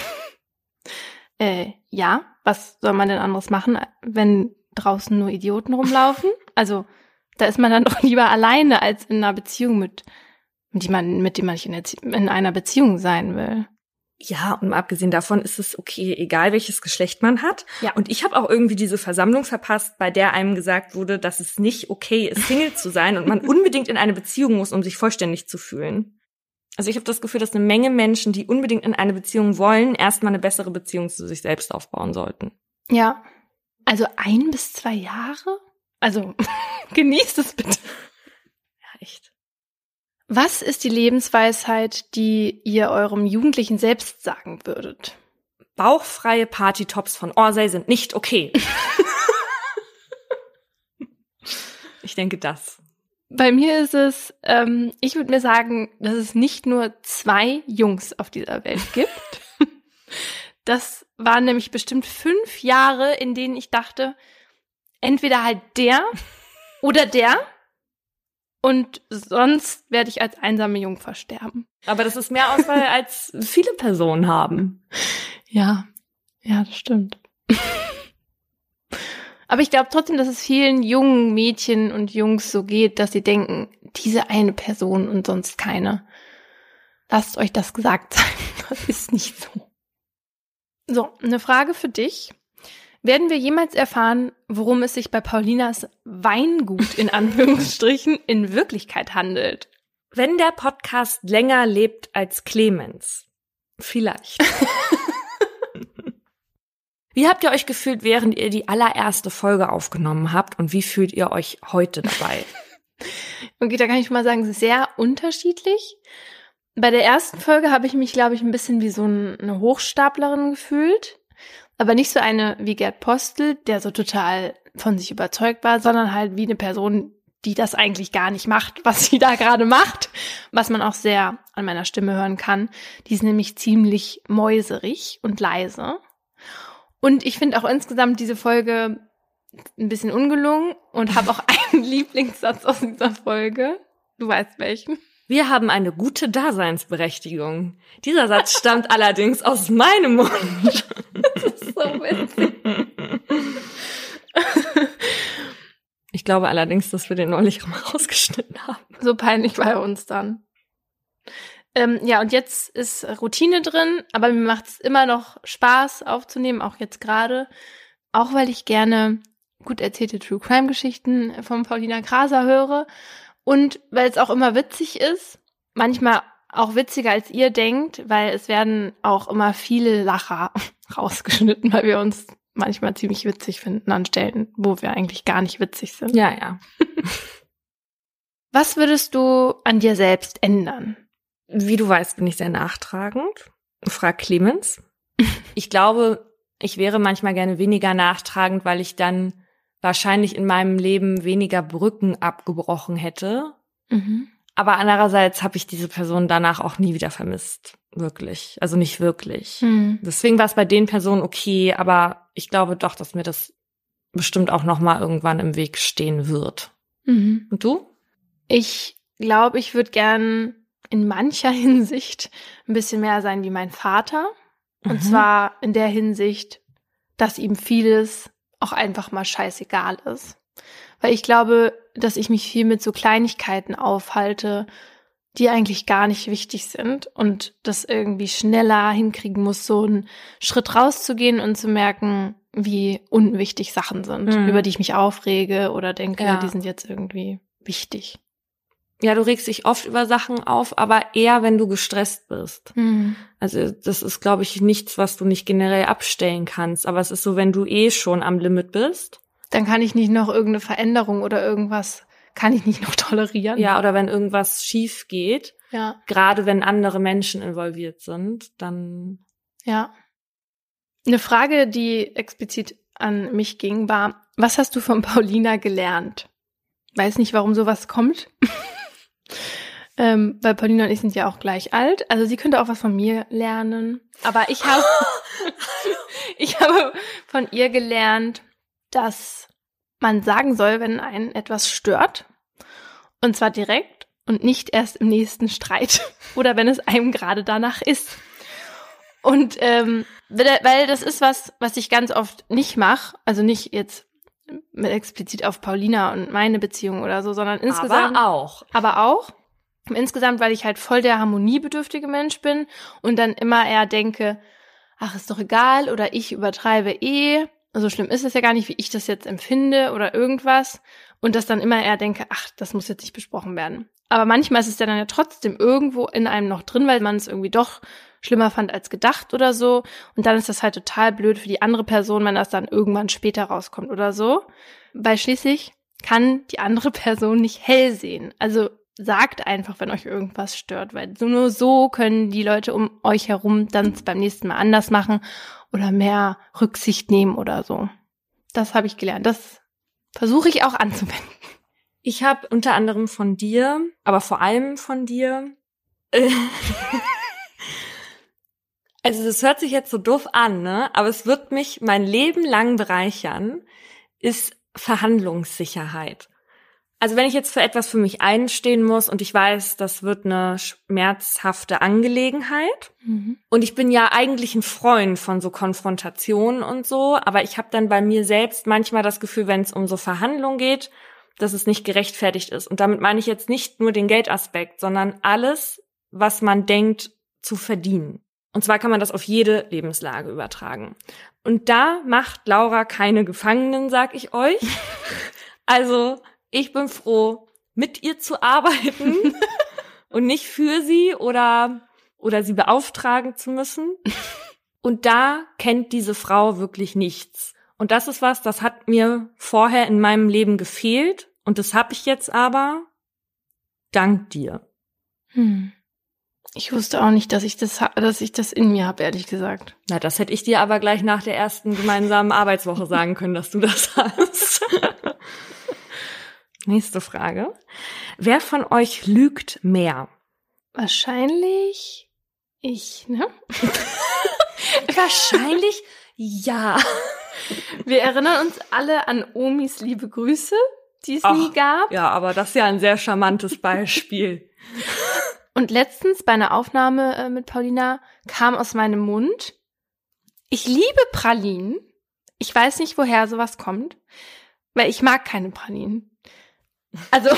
Ja, was soll man denn anderes machen, wenn draußen nur Idioten rumlaufen? Also, da ist man dann doch lieber alleine als in einer Beziehung mit dem man nicht in einer Beziehung sein will. Ja, und abgesehen davon ist es okay, egal welches Geschlecht man hat. Ja. Und ich habe auch irgendwie diese Versammlung verpasst, bei der einem gesagt wurde, dass es nicht okay ist, Single zu sein und man unbedingt in eine Beziehung muss, um sich vollständig zu fühlen. Also ich habe das Gefühl, dass eine Menge Menschen, die unbedingt in eine Beziehung wollen, erstmal eine bessere Beziehung zu sich selbst aufbauen sollten. Ja, also 1 bis 2 Jahre? Also genießt es bitte. Ja, echt. Was ist die Lebensweisheit, die ihr eurem Jugendlichen selbst sagen würdet? Bauchfreie Partytops von Orsay sind nicht okay. Ich denke das. Bei mir ist es, ich würde mir sagen, dass es nicht nur 2 Jungs auf dieser Welt gibt. Das waren nämlich bestimmt 5 Jahre, in denen ich dachte, entweder halt der oder der und sonst werde ich als einsame Jungfer sterben. Aber das ist mehr Auswahl, als viele Personen haben. Ja, das stimmt. Aber ich glaube trotzdem, dass es vielen jungen Mädchen und Jungs so geht, dass sie denken, diese eine Person und sonst keine. Lasst euch das gesagt sein. Das ist nicht so. So, eine Frage für dich. Werden wir jemals erfahren, worum es sich bei Paulinas Weingut in Anführungsstrichen in Wirklichkeit handelt? Wenn der Podcast länger lebt als Clemens. Vielleicht. Wie habt ihr euch gefühlt, während ihr die allererste Folge aufgenommen habt und wie fühlt ihr euch heute dabei? Okay, da kann ich schon mal sagen, sehr unterschiedlich. Bei der ersten Folge habe ich mich, glaube ich, ein bisschen wie so eine Hochstaplerin gefühlt. Aber nicht so eine wie Gerd Postel, der so total von sich überzeugt war, sondern halt wie eine Person, die das eigentlich gar nicht macht, was sie da gerade macht. Was man auch sehr an meiner Stimme hören kann. Die ist nämlich ziemlich mäuserig und leise. Und ich finde auch insgesamt diese Folge ein bisschen ungelungen und habe auch einen Lieblingssatz aus dieser Folge. Du weißt welchen. Wir haben eine gute Daseinsberechtigung. Dieser Satz stammt allerdings aus meinem Mund. so witzig. Ich glaube allerdings, dass wir den neulich mal rausgeschnitten haben. So peinlich bei uns dann. Ja, und jetzt ist Routine drin, aber mir macht es immer noch Spaß aufzunehmen, auch jetzt gerade. Auch weil ich gerne gut erzählte True-Crime-Geschichten von Paulina Kraser höre und weil es auch immer witzig ist, manchmal auch witziger als ihr denkt, weil es werden auch immer viele Lacher rausgeschnitten, weil wir uns manchmal ziemlich witzig finden an Stellen, wo wir eigentlich gar nicht witzig sind. Ja, ja. Was würdest du an dir selbst ändern? Wie du weißt, bin ich sehr nachtragend. Frag Clemens. Ich glaube, ich wäre manchmal gerne weniger nachtragend, weil ich dann wahrscheinlich in meinem Leben weniger Brücken abgebrochen hätte. Mhm. Aber andererseits habe ich diese Person danach auch nie wieder vermisst. Wirklich. Also nicht wirklich. Mhm. Deswegen war es bei den Personen okay, aber ich glaube doch, dass mir das bestimmt auch noch mal irgendwann im Weg stehen wird. Mhm. Und du? Ich glaube, ich würde gern in mancher Hinsicht ein bisschen mehr sein wie mein Vater. Und zwar in der Hinsicht, dass ihm vieles auch einfach mal scheißegal ist. Weil ich glaube, dass ich mich viel mit so Kleinigkeiten aufhalte, die eigentlich gar nicht wichtig sind und das irgendwie schneller hinkriegen muss, so einen Schritt rauszugehen und zu merken, wie unwichtig Sachen sind, über die ich mich aufrege oder denke, die sind jetzt irgendwie wichtig. Ja, du regst dich oft über Sachen auf, aber eher, wenn du gestresst bist. Mhm. Also das ist, glaube ich, nichts, was du nicht generell abstellen kannst. Aber es ist so, wenn du schon am Limit bist. Dann kann ich nicht noch irgendeine Veränderung oder irgendwas, kann ich nicht noch tolerieren. Ja, oder wenn irgendwas schief geht. Ja. Gerade wenn andere Menschen involviert sind, dann... Ja. Eine Frage, die explizit an mich ging, war, was hast du von Paulina gelernt? Weiß nicht, warum sowas kommt. Weil Paulina und ich sind ja auch gleich alt. Also sie könnte auch was von mir lernen. Aber ich habe von ihr gelernt, dass man sagen soll, wenn einen etwas stört. Und zwar direkt und nicht erst im nächsten Streit. Oder wenn es einem gerade danach ist. Und weil das ist was ich ganz oft nicht mache. Also nicht jetzt mit explizit auf Paulina und meine Beziehung oder so, sondern insgesamt. Aber auch. Insgesamt, weil ich halt voll der harmoniebedürftige Mensch bin und dann immer eher denke, ach, ist doch egal oder ich übertreibe so schlimm ist es ja gar nicht, wie ich das jetzt empfinde oder irgendwas und das dann immer eher denke, ach, das muss jetzt nicht besprochen werden. Aber manchmal ist es dann ja trotzdem irgendwo in einem noch drin, weil man es irgendwie doch schlimmer fand als gedacht oder so und dann ist das halt total blöd für die andere Person, wenn das dann irgendwann später rauskommt oder so, weil schließlich kann die andere Person nicht hell sehen. Also sagt einfach, wenn euch irgendwas stört, weil nur so können die Leute um euch herum dann beim nächsten Mal anders machen oder mehr Rücksicht nehmen oder so. Das habe ich gelernt. Das versuche ich auch anzuwenden. Ich habe unter anderem von dir, aber vor allem von dir, also das hört sich jetzt so doof an, ne? Aber es wird mich mein Leben lang bereichern, ist Verhandlungssicherheit. Also wenn ich jetzt für etwas für mich einstehen muss und ich weiß, das wird eine schmerzhafte Angelegenheit und ich bin ja eigentlich ein Freund von so Konfrontationen und so, aber ich habe dann bei mir selbst manchmal das Gefühl, wenn es um so Verhandlungen geht, dass es nicht gerechtfertigt ist. Und damit meine ich jetzt nicht nur den Geldaspekt, sondern alles, was man denkt zu verdienen. Und zwar kann man das auf jede Lebenslage übertragen. Und da macht Laura keine Gefangenen, sag ich euch. Also ich bin froh, mit ihr zu arbeiten und nicht für sie oder sie beauftragen zu müssen. Und da kennt diese Frau wirklich nichts. Und das ist was, das hat mir vorher in meinem Leben gefehlt. Und das habe ich jetzt aber dank dir. Ich wusste auch nicht, dass ich das in mir habe, ehrlich gesagt. Na, das hätte ich dir aber gleich nach der ersten gemeinsamen Arbeitswoche sagen können, dass du das hast. Nächste Frage. Wer von euch lügt mehr? Wahrscheinlich ich, ne? Wahrscheinlich ja. Wir erinnern uns alle an Omis liebe Grüße, die es nie gab. Ja, aber das ist ja ein sehr charmantes Beispiel. Und letztens bei einer Aufnahme mit Paulina kam aus meinem Mund, Ich liebe Pralinen. Ich weiß nicht, woher sowas kommt, weil ich mag keine Pralinen. Also,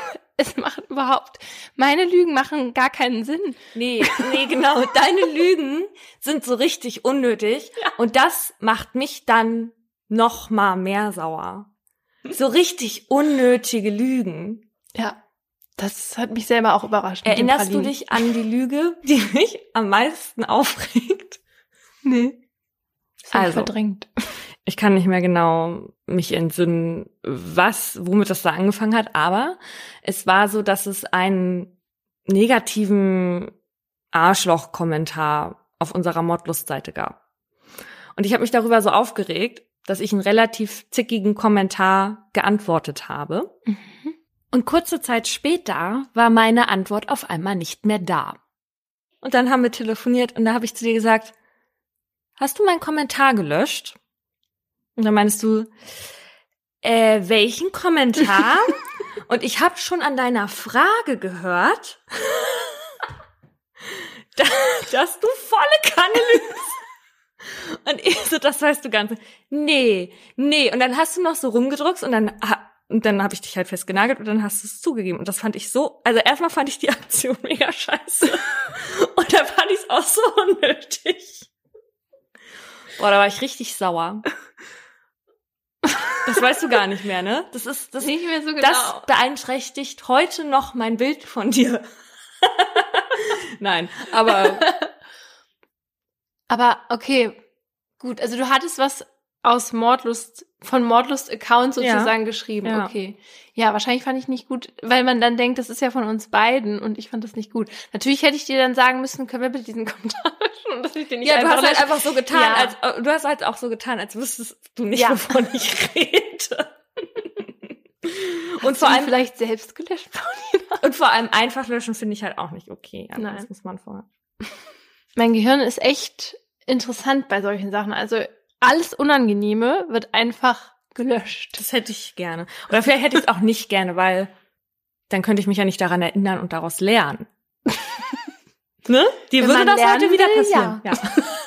meine Lügen machen gar keinen Sinn. Nee, genau. Deine Lügen sind so richtig unnötig. Ja. Und das macht mich dann noch mal mehr sauer. So richtig unnötige Lügen. Ja, das hat mich selber auch überrascht. Erinnerst du dich an die Lüge, die mich am meisten aufregt? Nee. Also, verdrängt. Ich kann nicht mehr genau mich entsinnen, womit das da angefangen hat, aber es war so, dass es einen negativen Arschloch-Kommentar auf unserer Mordlust-Seite gab. Und ich habe mich darüber so aufgeregt, dass ich einen relativ zickigen Kommentar geantwortet habe. Mhm. Und kurze Zeit später war meine Antwort auf einmal nicht mehr da. Und dann haben wir telefoniert und da habe ich zu dir gesagt, hast du meinen Kommentar gelöscht? Und dann meinst du, welchen Kommentar? Und ich habe schon an deiner Frage gehört, dass du volle Kanne lügst. Und ich so, das weißt du ganz. Nee. Und dann hast du noch so rumgedruckst und dann habe ich dich halt festgenagelt und dann hast du es zugegeben. Und das fand ich so, also erstmal fand ich die Aktion mega scheiße. Und dann fand ich es auch so unnötig. Boah, da war ich richtig sauer. Das weißt du gar nicht mehr, ne? Das nicht mehr so genau. Das beeinträchtigt heute noch mein Bild von dir. Nein, aber okay, gut. Also du hattest was aus von Mordlust-Account sozusagen geschrieben. Ja. Okay. Ja, wahrscheinlich fand ich nicht gut, weil man dann denkt, das ist ja von uns beiden und ich fand das nicht gut. Natürlich hätte ich dir dann sagen müssen, können wir bitte diesen Kommentar löschen und dass ich den nicht du hast halt einfach so getan, du hast halt auch so getan, als wüsstest du nicht, wovon ich rede. Und vor allem vielleicht selbst gelöscht, Paulina. Und vor allem einfach löschen finde ich halt auch nicht okay. Also nein. Das muss man vorher. Mein Gehirn ist echt interessant bei solchen Sachen. Also alles Unangenehme wird einfach gelöscht. Das hätte ich gerne. Oder vielleicht hätte ich es auch nicht gerne, weil dann könnte ich mich ja nicht daran erinnern und daraus lernen. Ne? Dir würde das heute wieder passieren. Ja.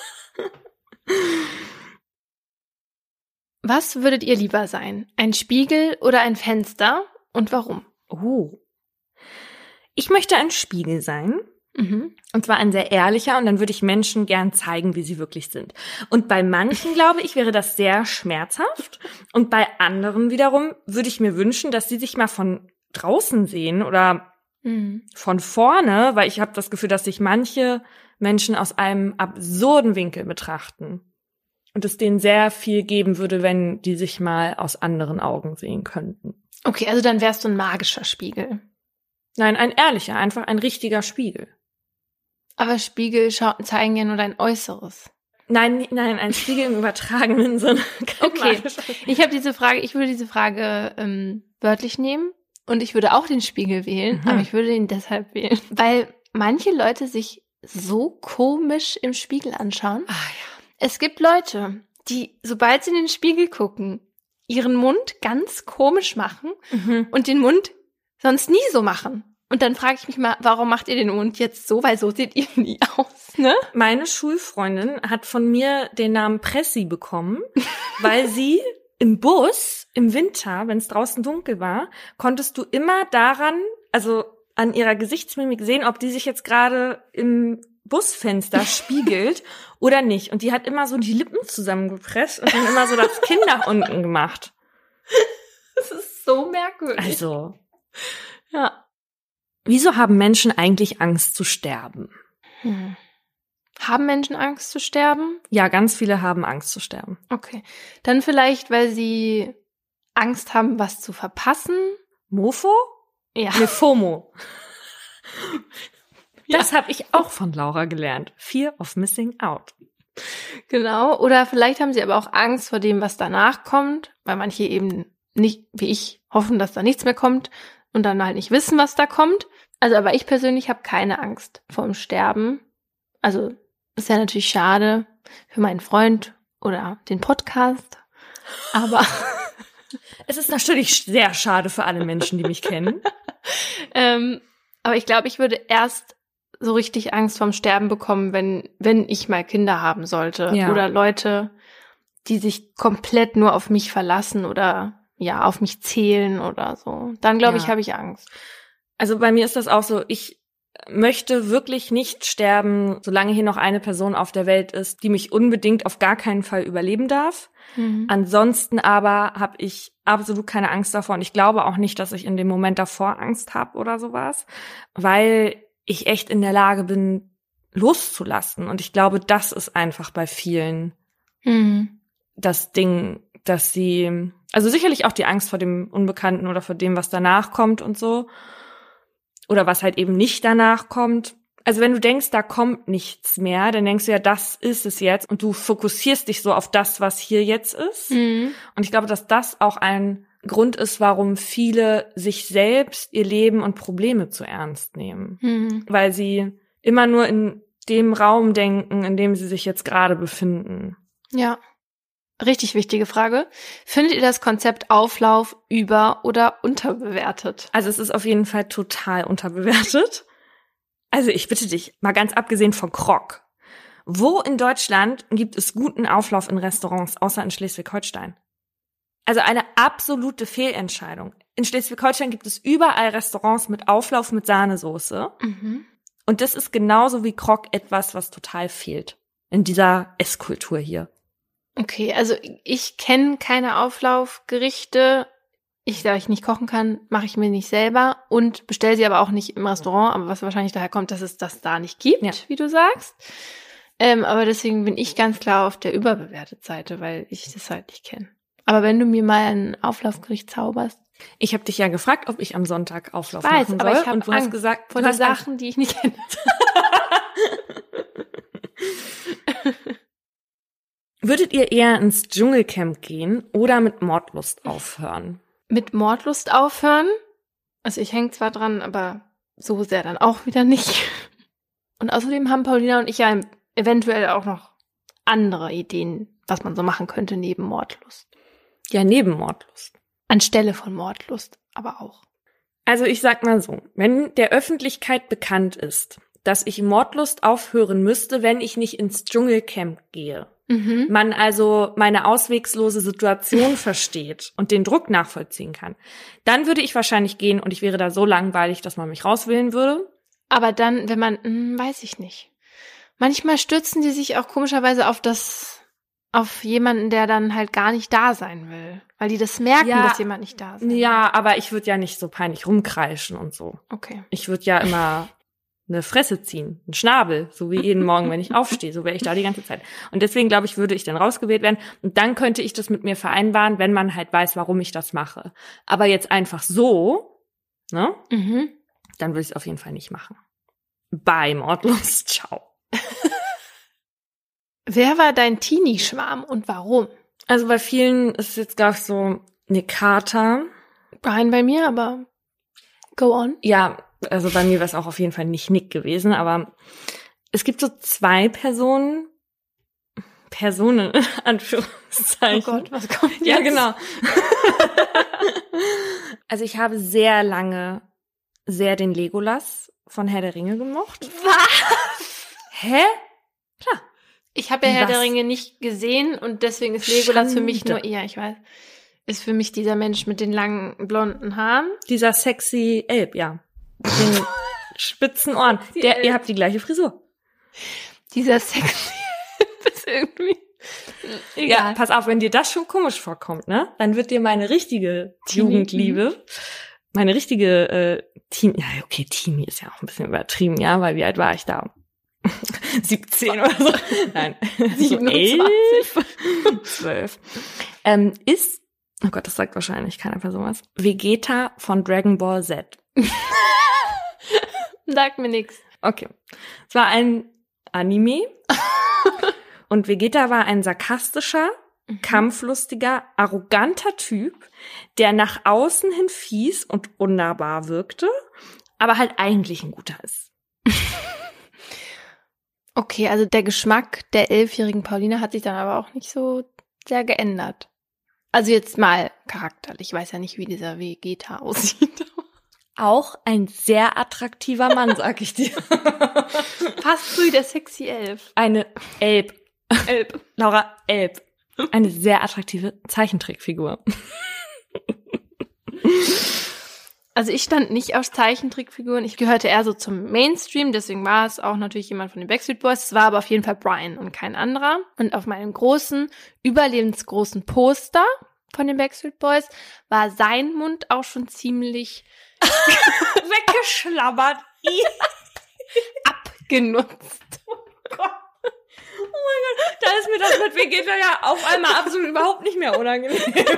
Was würdet ihr lieber sein? Ein Spiegel oder ein Fenster? Und warum? Oh. Ich möchte ein Spiegel sein. Und zwar ein sehr ehrlicher, und dann würde ich Menschen gern zeigen, wie sie wirklich sind. Und bei manchen, glaube ich, wäre das sehr schmerzhaft. Und bei anderen wiederum würde ich mir wünschen, dass sie sich mal von draußen sehen oder von vorne, weil ich habe das Gefühl, dass sich manche Menschen aus einem absurden Winkel betrachten. Und es denen sehr viel geben würde, wenn die sich mal aus anderen Augen sehen könnten. Okay, also dann wärst du ein magischer Spiegel. Nein, ein ehrlicher, einfach ein richtiger Spiegel. Aber Spiegel zeigen ja nur dein Äußeres. Nein, ein Spiegel im übertragenen Sinne. Okay, ich würde diese Frage wörtlich nehmen und ich würde auch den Spiegel wählen, aber ich würde ihn deshalb wählen, weil manche Leute sich so komisch im Spiegel anschauen. Ah ja. Es gibt Leute, die, sobald sie in den Spiegel gucken, ihren Mund ganz komisch machen und den Mund sonst nie so machen. Und dann frage ich mich mal, warum macht ihr den Mund jetzt so? Weil so seht ihr nie aus, ne? Meine Schulfreundin hat von mir den Namen Pressi bekommen, weil sie im Bus, im Winter, wenn es draußen dunkel war, konntest du immer daran, also an ihrer Gesichtsmimik sehen, ob die sich jetzt gerade im Busfenster spiegelt oder nicht. Und die hat immer so die Lippen zusammengepresst und dann immer so das Kinn nach unten gemacht. Das ist so merkwürdig. Also, ja. Wieso haben Menschen eigentlich Angst zu sterben? Haben Menschen Angst zu sterben? Ja, ganz viele haben Angst zu sterben. Okay. Dann vielleicht, weil sie Angst haben, was zu verpassen. Mofo? Ja. Ne, FOMO. Das habe ich auch von Laura gelernt. Fear of missing out. Genau. Oder vielleicht haben sie aber auch Angst vor dem, was danach kommt, weil manche eben nicht, wie ich, hoffen, dass da nichts mehr kommt und dann halt nicht wissen, was da kommt. Also, aber ich persönlich habe keine Angst vor dem Sterben. Also, ist ja natürlich schade für meinen Freund oder den Podcast. Aber es ist natürlich sehr schade für alle Menschen, die mich kennen. Aber ich glaube, ich würde erst so richtig Angst vorm Sterben bekommen, wenn ich mal Kinder haben sollte. Ja. Oder Leute, die sich komplett nur auf mich verlassen oder ja, auf mich zählen oder so. Dann, glaube ich, habe ich Angst. Also bei mir ist das auch so, ich möchte wirklich nicht sterben, solange hier noch eine Person auf der Welt ist, die mich unbedingt auf gar keinen Fall überleben darf. Ansonsten aber habe ich absolut keine Angst davor und ich glaube auch nicht, dass ich in dem Moment davor Angst habe oder sowas, weil ich echt in der Lage bin, loszulassen. Und ich glaube, das ist einfach bei vielen das Ding, dass sie, also sicherlich auch die Angst vor dem Unbekannten oder vor dem, was danach kommt und so. Oder was halt eben nicht danach kommt. Also wenn du denkst, da kommt nichts mehr, dann denkst du ja, das ist es jetzt. Und du fokussierst dich so auf das, was hier jetzt ist. Und ich glaube, dass das auch ein Grund ist, warum viele sich selbst, ihr Leben und Probleme zu ernst nehmen. Weil sie immer nur in dem Raum denken, in dem sie sich jetzt gerade befinden. Ja. Richtig wichtige Frage. Findet ihr das Konzept Auflauf über- oder unterbewertet? Also es ist auf jeden Fall total unterbewertet. Also ich bitte dich, mal ganz abgesehen von Krog. Wo in Deutschland gibt es guten Auflauf in Restaurants, außer in Schleswig-Holstein? Also eine absolute Fehlentscheidung. In Schleswig-Holstein gibt es überall Restaurants mit Auflauf mit Sahnesoße. Und das ist genauso wie Krog etwas, was total fehlt in dieser Esskultur hier. Okay, also ich kenne keine Auflaufgerichte. Da ich nicht kochen kann, mache ich mir nicht selber und bestelle sie aber auch nicht im Restaurant, aber was wahrscheinlich daher kommt, dass es das da nicht gibt, wie du sagst. Aber deswegen bin ich ganz klar auf der überbewerteten Seite, weil ich das halt nicht kenne. Aber wenn du mir mal ein Auflaufgericht zauberst. Ich habe dich ja gefragt, ob ich am Sonntag Auflauf machen soll. Aber ich und du Angst hast gesagt, vor den Sachen, die ich nicht kenne. Würdet ihr eher ins Dschungelcamp gehen oder mit Mordlust aufhören? Mit Mordlust aufhören? Also ich hänge zwar dran, aber so sehr dann auch wieder nicht. Und außerdem haben Paulina und ich ja eventuell auch noch andere Ideen, was man so machen könnte neben Mordlust. Ja, neben Mordlust. Anstelle von Mordlust, aber auch. Also ich sag mal so, wenn der Öffentlichkeit bekannt ist, dass ich Mordlust aufhören müsste, wenn ich nicht ins Dschungelcamp gehe, man also meine auswegslose Situation versteht und den Druck nachvollziehen kann, dann würde ich wahrscheinlich gehen und ich wäre da so langweilig, dass man mich rauswählen würde. Aber dann, wenn man, weiß ich nicht. Manchmal stürzen die sich auch komischerweise auf jemanden, der dann halt gar nicht da sein will. Weil die das merken, dass jemand nicht da ist. Ja, aber ich würde ja nicht so peinlich rumkreischen und so. Okay. Ich würde ja immer eine Fresse ziehen, einen Schnabel, so wie jeden Morgen, wenn ich aufstehe. So wäre ich da die ganze Zeit. Und deswegen, glaube ich, würde ich dann rausgewählt werden. Und dann könnte ich das mit mir vereinbaren, wenn man halt weiß, warum ich das mache. Aber jetzt einfach so, ne? Dann würde ich es auf jeden Fall nicht machen. Bye, Mordlust. Ciao. Wer war dein Teenie-Schwarm und warum? Also bei vielen ist es jetzt, glaube ich, so Nick Carter. Brian bei mir, aber go on. Ja, also bei mir wäre es auch auf jeden Fall nicht Nick gewesen, aber es gibt so zwei Personen, Anführungszeichen. Oh Gott, was kommt jetzt? Ja, genau. Also ich habe sehr lange den Legolas von Herr der Ringe gemocht. Was? Hä? Klar. Ich habe ja Herr der Ringe nicht gesehen und deswegen ist Legolas für mich nur, ja, ich weiß, ist für mich dieser Mensch mit den langen blonden Haaren. Dieser sexy Elb, ja. Den spitzen Ohren. Ihr habt die gleiche Frisur. Dieser sexy Elb ist irgendwie egal. Ja, pass auf, wenn dir das schon komisch vorkommt, ne? Dann wird dir meine richtige Jugendliebe, meine richtige Teenie, ja, okay, Teenie ist ja auch ein bisschen übertrieben, ja, weil wie alt war ich da? 17 oder so. Nein, 27. 12. Ist, oh Gott, das sagt wahrscheinlich keiner Person was, Vegeta von Dragon Ball Z. Sagt mir nix. Okay. Es war ein Anime und Vegeta war ein sarkastischer, kampflustiger, arroganter Typ, der nach außen hin fies und unnahbar wirkte, aber halt eigentlich ein guter ist. Okay, also der Geschmack der 11-jährigen Paulina hat sich dann aber auch nicht so sehr geändert. Also jetzt mal charakterlich. Ich weiß ja nicht, wie dieser Vegeta aussieht. auch ein sehr attraktiver Mann, sag ich dir. Fast früh der sexy Elf. Eine Elb. Laura Elb. Eine sehr attraktive Zeichentrickfigur. Also ich stand nicht auf Zeichentrickfiguren. Ich gehörte eher so zum Mainstream, deswegen war es auch natürlich jemand von den Backstreet Boys. Es war aber auf jeden Fall Brian und kein anderer. Und auf meinem großen, überlebensgroßen Poster von den Backstreet Boys war sein Mund auch schon ziemlich weggeschlabbert. Abgenutzt. Oh Gott. Oh mein Gott, da ist mir das mit Vegeta ja auf einmal absolut überhaupt nicht mehr unangenehm.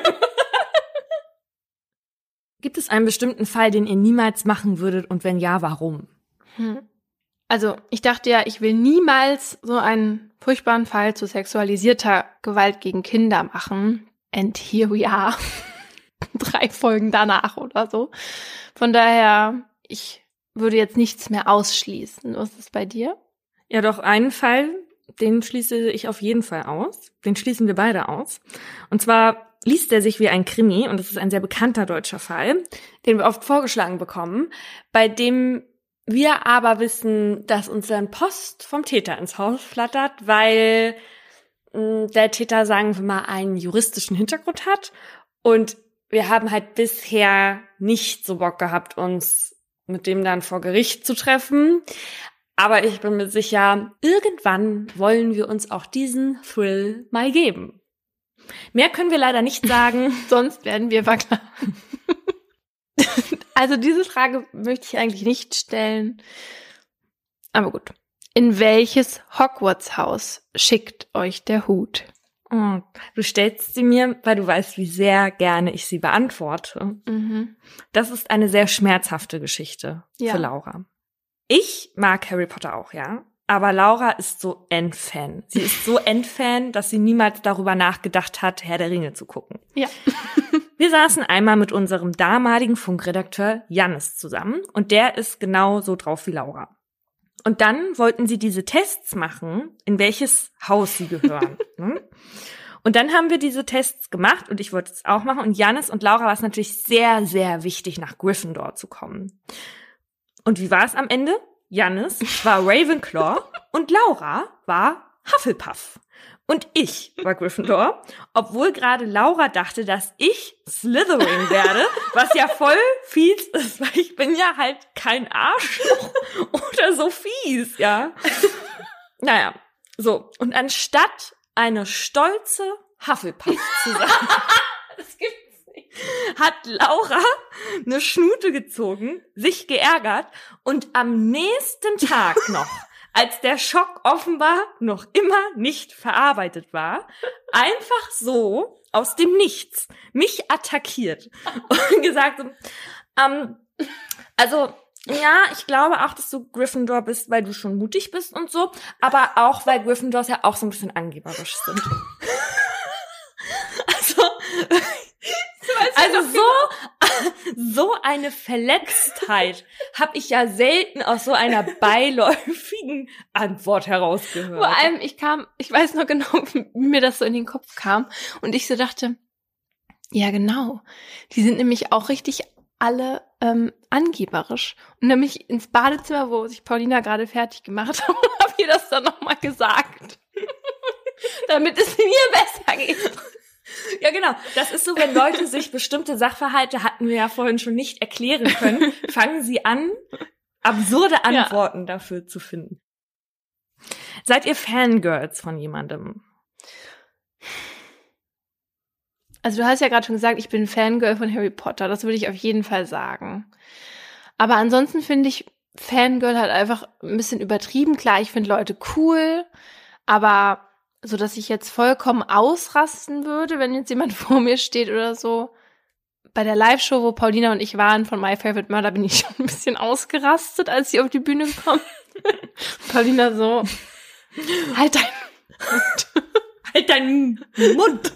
Gibt es einen bestimmten Fall, den ihr niemals machen würdet und wenn ja, warum? Also ich dachte ja, ich will niemals so einen furchtbaren Fall zu sexualisierter Gewalt gegen Kinder machen. And here we are. 3 Folgen danach oder so. Von daher, ich würde jetzt nichts mehr ausschließen. Was ist es bei dir? Ja, doch, einen Fall, den schließe ich auf jeden Fall aus. Den schließen wir beide aus. Und zwar liest er sich wie ein Krimi, und das ist ein sehr bekannter deutscher Fall, den wir oft vorgeschlagen bekommen, bei dem wir aber wissen, dass uns dann Post vom Täter ins Haus flattert, weil der Täter, sagen wir mal, einen juristischen Hintergrund hat. Und wir haben halt bisher nicht so Bock gehabt, uns mit dem dann vor Gericht zu treffen. Aber ich bin mir sicher, irgendwann wollen wir uns auch diesen Thrill mal geben. Mehr können wir leider nicht sagen. Sonst werden wir verklagen. Also diese Frage möchte ich eigentlich nicht stellen. Aber gut. In welches Hogwarts-Haus schickt euch der Hut? Oh, du stellst sie mir, weil du weißt, wie sehr gerne ich sie beantworte. Mhm. Das ist eine sehr schmerzhafte Geschichte für Laura. Ich mag Harry Potter auch, ja. Aber Laura ist so Endfan. Sie ist so Endfan, dass sie niemals darüber nachgedacht hat, Herr der Ringe zu gucken. Ja. Wir saßen einmal mit unserem damaligen Funkredakteur Jannis zusammen und der ist genau so drauf wie Laura. Und dann wollten sie diese Tests machen, in welches Haus sie gehören. Und dann haben wir diese Tests gemacht und ich wollte es auch machen. Und Jannis und Laura war es natürlich sehr, sehr wichtig, nach Gryffindor zu kommen. Und wie war es am Ende? Jannis war Ravenclaw und Laura war Hufflepuff. Und ich war Gryffindor, obwohl gerade Laura dachte, dass ich Slytherin werde, was ja voll fies ist, weil ich bin ja halt kein Arschloch oder so fies, ja. Naja, so. Und anstatt eine stolze Hufflepuff zu sein, das gibt's nicht, hat Laura eine Schnute gezogen, sich geärgert und am nächsten Tag noch, als der Schock offenbar noch immer nicht verarbeitet war, einfach so aus dem Nichts mich attackiert und gesagt, also ja, ich glaube auch, dass du Gryffindor bist, weil du schon mutig bist und so, aber auch, weil Gryffindors ja auch so ein bisschen angeberisch sind. Also so eine Verletztheit habe ich ja selten aus so einer beiläufigen Antwort herausgehört. Vor allem, ich weiß noch genau, wie mir das so in den Kopf kam und ich so dachte, ja genau, die sind nämlich auch richtig alle angeberisch. Und nämlich ins Badezimmer, wo sich Paulina gerade fertig gemacht hat, habe ihr das dann nochmal gesagt, damit es mir besser geht. Ja, genau. Das ist so, wenn Leute sich bestimmte Sachverhalte, hatten wir ja vorhin schon, nicht erklären können, fangen sie an, absurde Antworten dafür zu finden. Seid ihr Fangirls von jemandem? Also du hast ja gerade schon gesagt, ich bin Fangirl von Harry Potter. Das würde ich auf jeden Fall sagen. Aber ansonsten finde ich Fangirl halt einfach ein bisschen übertrieben. Klar, ich finde Leute cool, aber so, dass ich jetzt vollkommen ausrasten würde, wenn jetzt jemand vor mir steht oder so. Bei der Live-Show, wo Paulina und ich waren von My Favorite Murder, bin ich schon ein bisschen ausgerastet, als sie auf die Bühne kommt. Paulina so, halt deinen Mund.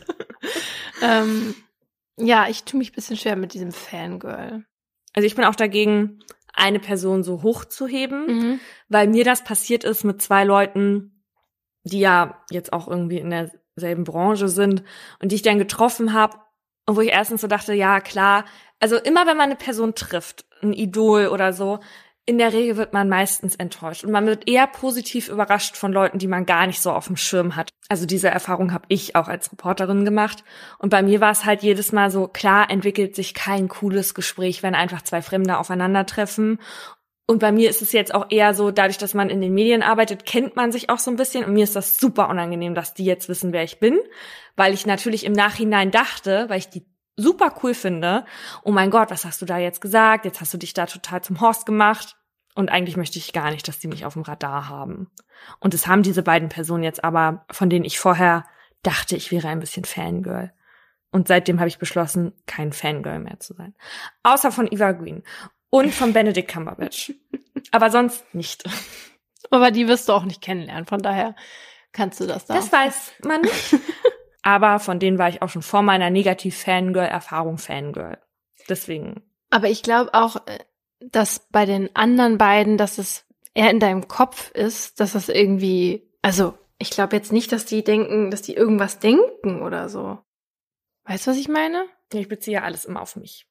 Ja, ich tue mich ein bisschen schwer mit diesem Fangirl. Also ich bin auch dagegen, eine Person so hochzuheben, weil mir das passiert ist mit 2 Leuten, die ja jetzt auch irgendwie in derselben Branche sind und die ich dann getroffen habe und wo ich erstens so dachte, ja klar, Also immer, wenn man eine Person trifft, ein Idol oder so, in der Regel wird man meistens enttäuscht. Und man wird eher positiv überrascht von Leuten, die man gar nicht so auf dem Schirm hat. Also diese Erfahrung habe ich auch als Reporterin gemacht. Und bei mir war es halt jedes Mal so, klar entwickelt sich kein cooles Gespräch, wenn einfach zwei Fremde aufeinandertreffen. Und bei mir ist es jetzt auch eher so, dadurch, dass man in den Medien arbeitet, kennt man sich auch so ein bisschen. Und mir ist das super unangenehm, dass die jetzt wissen, wer ich bin. Weil ich natürlich im Nachhinein dachte, weil ich die super cool finde, oh mein Gott, was hast du da jetzt gesagt? Jetzt hast du dich da total zum Horst gemacht. Und eigentlich möchte ich gar nicht, dass die mich auf dem Radar haben. Und es haben diese beiden Personen jetzt aber, von denen ich vorher dachte, ich wäre ein bisschen Fangirl. Und seitdem habe ich beschlossen, kein Fangirl mehr zu sein. Außer von Eva Green und von Benedict Cumberbatch. Aber sonst nicht. Aber die wirst du auch nicht kennenlernen, von daher kannst du das da. Das weiß man nicht. Aber von denen war ich auch schon vor meiner Negativ-Fangirl-Erfahrung Fangirl. Deswegen. Aber ich glaube auch, dass bei den anderen beiden, dass es eher in deinem Kopf ist, dass das irgendwie, also ich glaube jetzt nicht, dass die denken, dass die irgendwas denken oder so. Weißt du, was ich meine? Ich beziehe alles immer auf mich.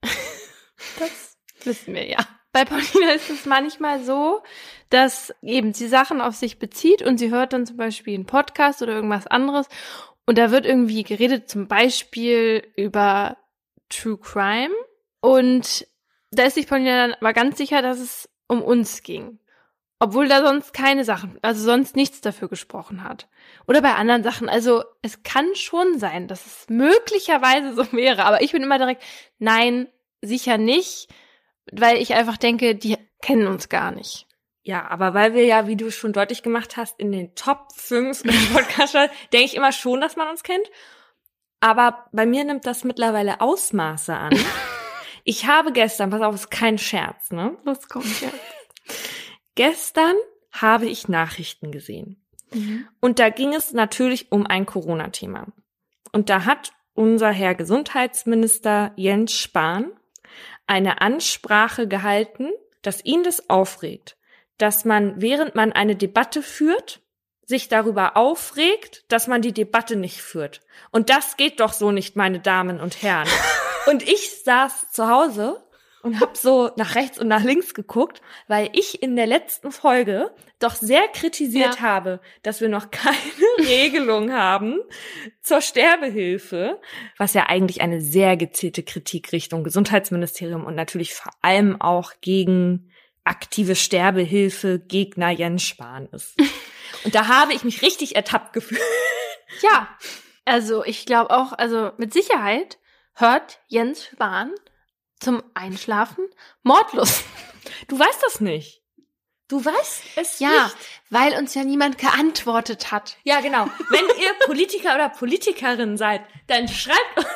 Das wissen wir ja. Bei Paulina ist es manchmal so, dass eben sie Sachen auf sich bezieht und sie hört dann zum Beispiel einen Podcast oder irgendwas anderes und da wird irgendwie geredet, zum Beispiel über True Crime und da ist sich Paulina dann aber ganz sicher, dass es um uns ging. Obwohl da sonst keine Sachen, also sonst nichts dafür gesprochen hat. Oder bei anderen Sachen. Also es kann schon sein, dass es möglicherweise so wäre. Aber ich bin immer direkt, nein, sicher nicht. Weil ich einfach denke, die kennen uns gar nicht. Ja, aber weil wir ja, wie du schon deutlich gemacht hast, in den Top 5 im Podcast, denke ich immer schon, dass man uns kennt. Aber bei mir nimmt das mittlerweile Ausmaße an. Ich habe gestern, pass auf, ist kein Scherz, ne? Was kommt jetzt? Gestern habe ich Nachrichten gesehen. Mhm. Und da ging es natürlich um ein Corona-Thema. Und da hat unser Herr Gesundheitsminister Jens Spahn eine Ansprache gehalten, dass ihn das aufregt, dass man, während man eine Debatte führt, sich darüber aufregt, dass man die Debatte nicht führt. Und das geht doch so nicht, meine Damen und Herren. Und ich saß zu Hause und habe so nach rechts und nach links geguckt, weil ich in der letzten Folge doch sehr kritisiert habe, dass wir noch keine Regelung haben zur Sterbehilfe, was ja eigentlich eine sehr gezielte Kritik Richtung Gesundheitsministerium und natürlich vor allem auch gegen aktive Sterbehilfe Gegner Jens Spahn ist. Und da habe ich mich richtig ertappt gefühlt. Ja, also ich glaube auch, also mit Sicherheit hört Jens Spahn zum Einschlafen Mordlust. Du weißt das nicht. Du weißt es nicht. Ja, weil uns ja niemand geantwortet hat. Ja, genau. Wenn ihr Politiker oder Politikerin seid, dann schreibt uns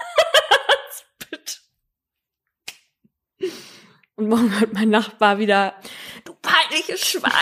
bitte. Und morgen hört mein Nachbar wieder, du peinliches Schwein.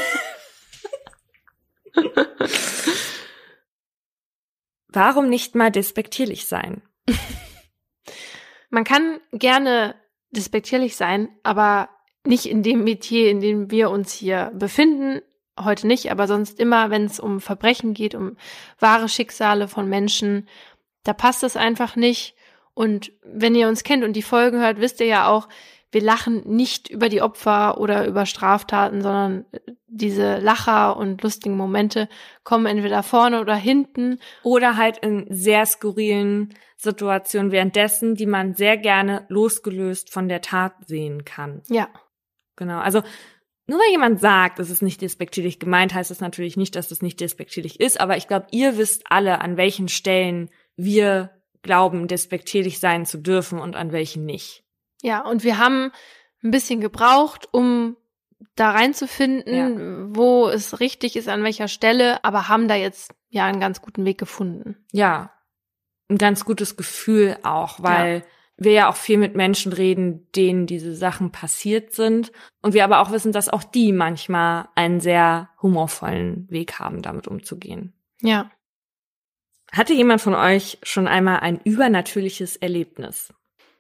Warum nicht mal despektierlich sein? Man kann gerne despektierlich sein, aber nicht in dem Metier, in dem wir uns hier befinden. Heute nicht, aber sonst immer, wenn es um Verbrechen geht, um wahre Schicksale von Menschen, da passt es einfach nicht. Und wenn ihr uns kennt und die Folgen hört, wisst ihr ja auch, wir lachen nicht über die Opfer oder über Straftaten, sondern diese Lacher und lustigen Momente kommen entweder vorne oder hinten. Oder halt in sehr skurrilen Situationen währenddessen, die man sehr gerne losgelöst von der Tat sehen kann. Ja. Genau, also nur weil jemand sagt, es ist nicht despektierlich gemeint, heißt es natürlich nicht, dass es nicht despektierlich ist, aber ich glaube, ihr wisst alle, an welchen Stellen wir glauben, despektierlich sein zu dürfen und an welchen nicht. Ja, und wir haben ein bisschen gebraucht, um da reinzufinden, wo es richtig ist, an welcher Stelle, aber haben da jetzt ja einen ganz guten Weg gefunden. Ja, ein ganz gutes Gefühl auch, weil wir ja auch viel mit Menschen reden, denen diese Sachen passiert sind und wir aber auch wissen, dass auch die manchmal einen sehr humorvollen Weg haben, damit umzugehen. Ja. Hatte jemand von euch schon einmal ein übernatürliches Erlebnis?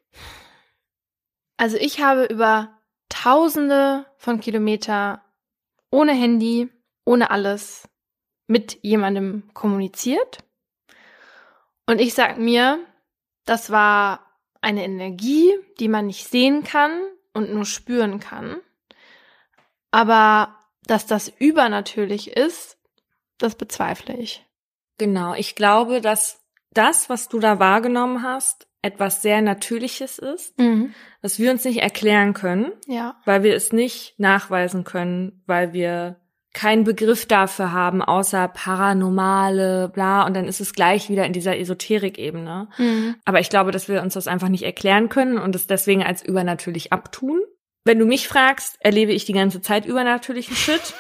Also ich habe über Tausende von Kilometer ohne Handy, ohne alles mit jemandem kommuniziert. Und ich sag mir, das war eine Energie, die man nicht sehen kann und nur spüren kann. Aber dass das übernatürlich ist, das bezweifle ich. Genau, ich glaube, dass das, was du da wahrgenommen hast, etwas sehr Natürliches ist, was wir uns nicht erklären können, weil wir es nicht nachweisen können, weil wir keinen Begriff dafür haben, außer paranormale, bla, und dann ist es gleich wieder in dieser Esoterik-Ebene. Aber ich glaube, dass wir uns das einfach nicht erklären können und es deswegen als übernatürlich abtun. Wenn du mich fragst, erlebe ich die ganze Zeit übernatürlichen Shit.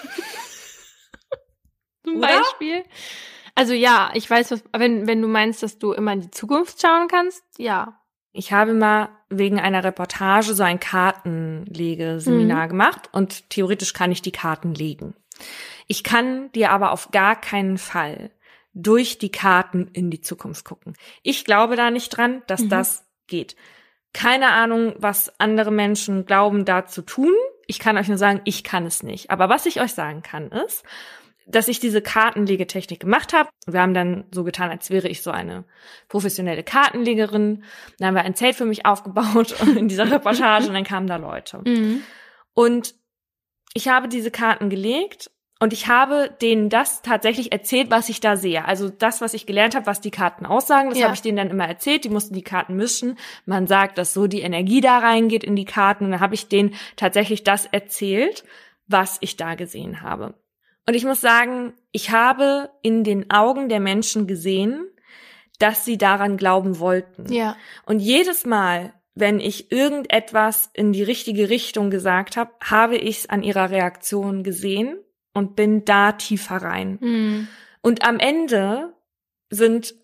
Zum Beispiel? Also ja, ich weiß, wenn du meinst, dass du immer in die Zukunft schauen kannst, ja. Ich habe mal wegen einer Reportage so ein Kartenlegeseminar gemacht und theoretisch kann ich die Karten legen. Ich kann dir aber auf gar keinen Fall durch die Karten in die Zukunft gucken. Ich glaube da nicht dran, dass das geht. Keine Ahnung, was andere Menschen glauben, da zu tun. Ich kann euch nur sagen, ich kann es nicht. Aber was ich euch sagen kann, ist, dass ich diese Kartenlegetechnik gemacht habe. Wir haben dann so getan, als wäre ich so eine professionelle Kartenlegerin. Dann haben wir ein Zelt für mich aufgebaut in dieser Reportage und dann kamen da Leute. Und ich habe diese Karten gelegt und ich habe denen das tatsächlich erzählt, was ich da sehe. Also das, was ich gelernt habe, was die Karten aussagen, das habe ich denen dann immer erzählt. Die mussten die Karten mischen. Man sagt, dass so die Energie da reingeht in die Karten. Und dann habe ich denen tatsächlich das erzählt, was ich da gesehen habe. Und ich muss sagen, ich habe in den Augen der Menschen gesehen, dass sie daran glauben wollten. Ja. Und jedes Mal, wenn ich irgendetwas in die richtige Richtung gesagt habe, habe ich es an ihrer Reaktion gesehen und bin da tiefer rein. Und am Ende sind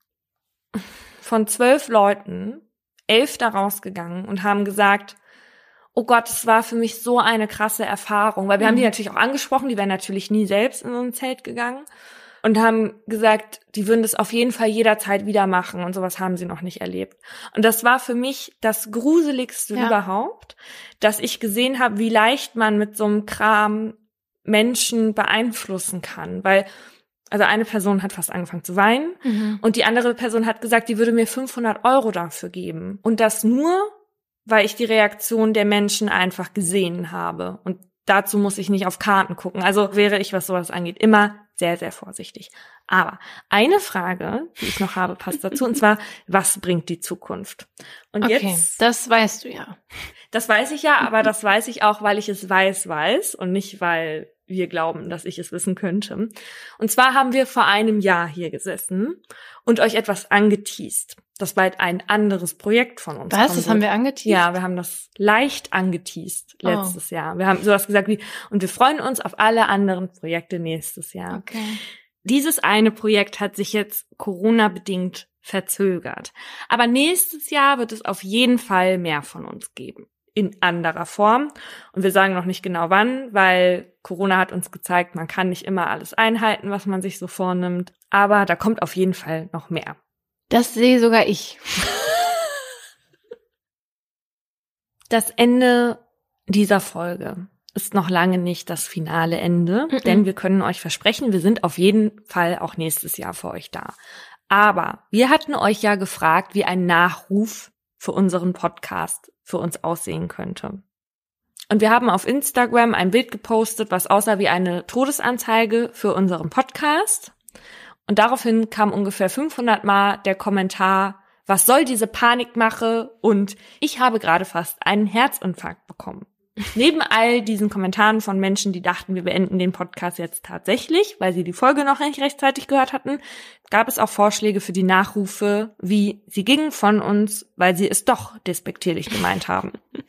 von 12 Leuten 11 da rausgegangen und haben gesagt, oh Gott, es war für mich so eine krasse Erfahrung, weil wir haben die natürlich auch angesprochen, die wären natürlich nie selbst in so ein Zelt gegangen und haben gesagt, die würden das auf jeden Fall jederzeit wieder machen und sowas haben sie noch nicht erlebt. Und das war für mich das Gruseligste überhaupt, dass ich gesehen habe, wie leicht man mit so einem Kram Menschen beeinflussen kann, weil also eine Person hat fast angefangen zu weinen und die andere Person hat gesagt, die würde mir 500 € dafür geben und das nur, weil ich die Reaktion der Menschen einfach gesehen habe. Und dazu muss ich nicht auf Karten gucken. Also wäre ich, was sowas angeht, immer sehr, sehr vorsichtig. Aber eine Frage, die ich noch habe, passt dazu. Und zwar, was bringt die Zukunft? Und okay, jetzt, das weißt du ja. Das weiß ich ja, aber das weiß ich auch, weil ich es weiß und nicht, weil wir glauben, dass ich es wissen könnte. Und zwar haben wir vor einem Jahr hier gesessen und euch etwas angeteast. Das bald ein anderes Projekt von uns. Was? Das haben wir angeteast? Ja, wir haben das leicht angeteast letztes Jahr. Wir haben sowas gesagt wie, und wir freuen uns auf alle anderen Projekte nächstes Jahr. Okay. Dieses eine Projekt hat sich jetzt Corona-bedingt verzögert. Aber nächstes Jahr wird es auf jeden Fall mehr von uns geben. In anderer Form. Und wir sagen noch nicht genau wann, weil Corona hat uns gezeigt, man kann nicht immer alles einhalten, was man sich so vornimmt. Aber da kommt auf jeden Fall noch mehr. Das sehe sogar ich. Das Ende dieser Folge ist noch lange nicht das finale Ende, denn wir können euch versprechen, wir sind auf jeden Fall auch nächstes Jahr für euch da. Aber wir hatten euch ja gefragt, wie ein Nachruf für unseren Podcast für uns aussehen könnte. Und wir haben auf Instagram ein Bild gepostet, was aussah wie eine Todesanzeige für unseren Podcast. Und daraufhin kam ungefähr 500 Mal der Kommentar, was soll diese Panikmache? Und ich habe gerade fast einen Herzinfarkt bekommen. Neben all diesen Kommentaren von Menschen, die dachten, wir beenden den Podcast jetzt tatsächlich, weil sie die Folge noch nicht rechtzeitig gehört hatten, gab es auch Vorschläge für die Nachrufe, wie sie gingen von uns, weil sie es doch despektierlich gemeint haben.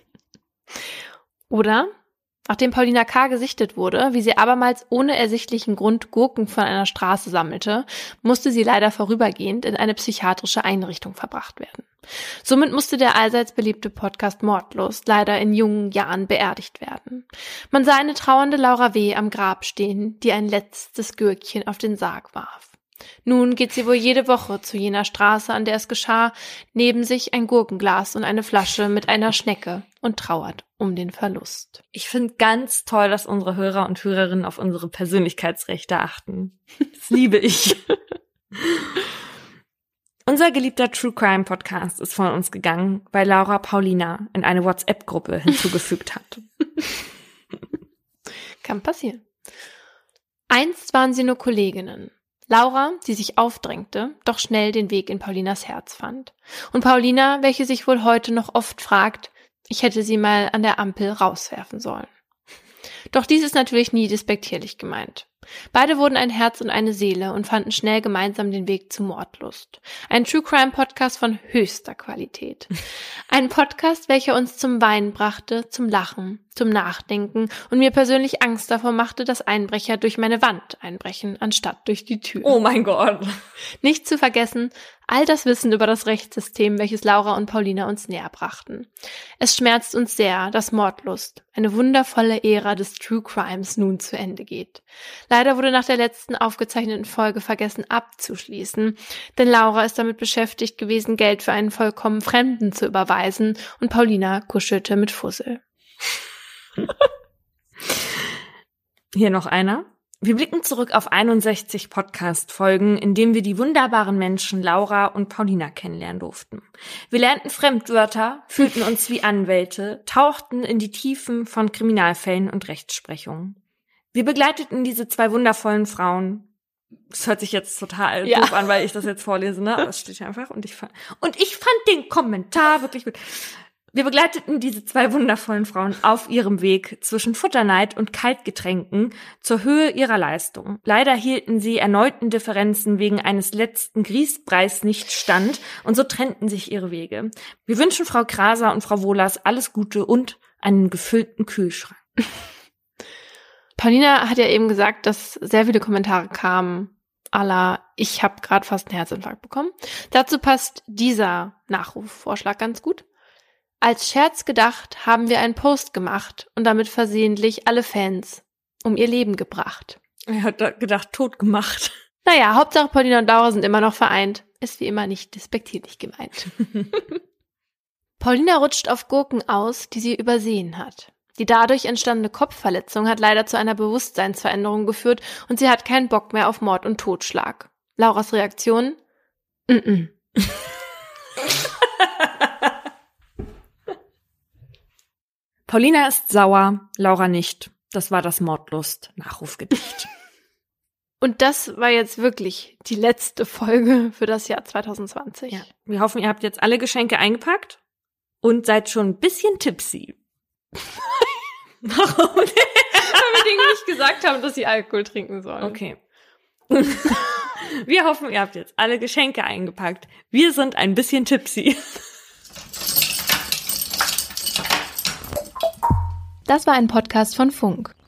Oder, nachdem Paulina K. gesichtet wurde, wie sie abermals ohne ersichtlichen Grund Gurken von einer Straße sammelte, musste sie leider vorübergehend in eine psychiatrische Einrichtung verbracht werden. Somit musste der allseits beliebte Podcast Mordlust leider in jungen Jahren beerdigt werden. Man sah eine trauernde Laura W. am Grab stehen, die ein letztes Gürkchen auf den Sarg warf. Nun geht sie wohl jede Woche zu jener Straße, an der es geschah, neben sich ein Gurkenglas und eine Flasche mit einer Schnecke und trauert um den Verlust. Ich finde ganz toll, dass unsere Hörer und Hörerinnen auf unsere Persönlichkeitsrechte achten. Das liebe ich. Unser geliebter True Crime Podcast ist von uns gegangen, weil Laura Paulina in eine WhatsApp-Gruppe hinzugefügt hat. Kann passieren. Einst waren sie nur Kolleginnen. Laura, die sich aufdrängte, doch schnell den Weg in Paulinas Herz fand. Und Paulina, welche sich wohl heute noch oft fragt, ich hätte sie mal an der Ampel rauswerfen sollen. Doch dies ist natürlich nie despektierlich gemeint. Beide wurden ein Herz und eine Seele und fanden schnell gemeinsam den Weg zu Mordlust. Ein True-Crime-Podcast von höchster Qualität. Ein Podcast, welcher uns zum Weinen brachte, zum Lachen, zum Nachdenken und mir persönlich Angst davor machte, dass Einbrecher durch meine Wand einbrechen, anstatt durch die Tür. Oh mein Gott. Nicht zu vergessen, all das Wissen über das Rechtssystem, welches Laura und Paulina uns näher brachten. Es schmerzt uns sehr, dass Mordlust, eine wundervolle Ära des True Crimes, nun zu Ende geht. Leider wurde nach der letzten aufgezeichneten Folge vergessen abzuschließen, denn Laura ist damit beschäftigt gewesen, Geld für einen vollkommen Fremden zu überweisen und Paulina kuschelte mit Fussel. Hier noch einer. Wir blicken zurück auf 61 Podcast-Folgen, in denen wir die wunderbaren Menschen Laura und Paulina kennenlernen durften. Wir lernten Fremdwörter, fühlten uns wie Anwälte, tauchten in die Tiefen von Kriminalfällen und Rechtsprechungen. Wir begleiteten diese zwei wundervollen Frauen. Das hört sich jetzt total doof an, weil ich das jetzt vorlese, ne? Das steht hier einfach. Und ich fand den Kommentar wirklich gut. Wir begleiteten diese zwei wundervollen Frauen auf ihrem Weg zwischen Futterneid und Kaltgetränken zur Höhe ihrer Leistung. Leider hielten sie erneuten Differenzen wegen eines letzten Grießbreis nicht stand und so trennten sich ihre Wege. Wir wünschen Frau Kraser und Frau Wohlers alles Gute und einen gefüllten Kühlschrank. Paulina hat ja eben gesagt, dass sehr viele Kommentare kamen, à la, ich habe gerade fast einen Herzinfarkt bekommen. Dazu passt dieser Nachrufvorschlag ganz gut. Als Scherz gedacht haben wir einen Post gemacht und damit versehentlich alle Fans um ihr Leben gebracht. Er hat gedacht, tot gemacht. Naja, Hauptsache Paulina und Laura sind immer noch vereint. Ist wie immer nicht despektierlich gemeint. Paulina rutscht auf Gurken aus, die sie übersehen hat. Die dadurch entstandene Kopfverletzung hat leider zu einer Bewusstseinsveränderung geführt und sie hat keinen Bock mehr auf Mord und Totschlag. Lauras Reaktion? Paulina ist sauer, Laura nicht. Das war das Mordlust-Nachrufgedicht. Und das war jetzt wirklich die letzte Folge für das Jahr 2020. Ja. Wir hoffen, ihr habt jetzt alle Geschenke eingepackt und seid schon ein bisschen tipsy. Warum? Weil wir denen nicht gesagt haben, dass sie Alkohol trinken sollen. Okay. Wir hoffen, ihr habt jetzt alle Geschenke eingepackt. Wir sind ein bisschen tipsy. Das war ein Podcast von Funk.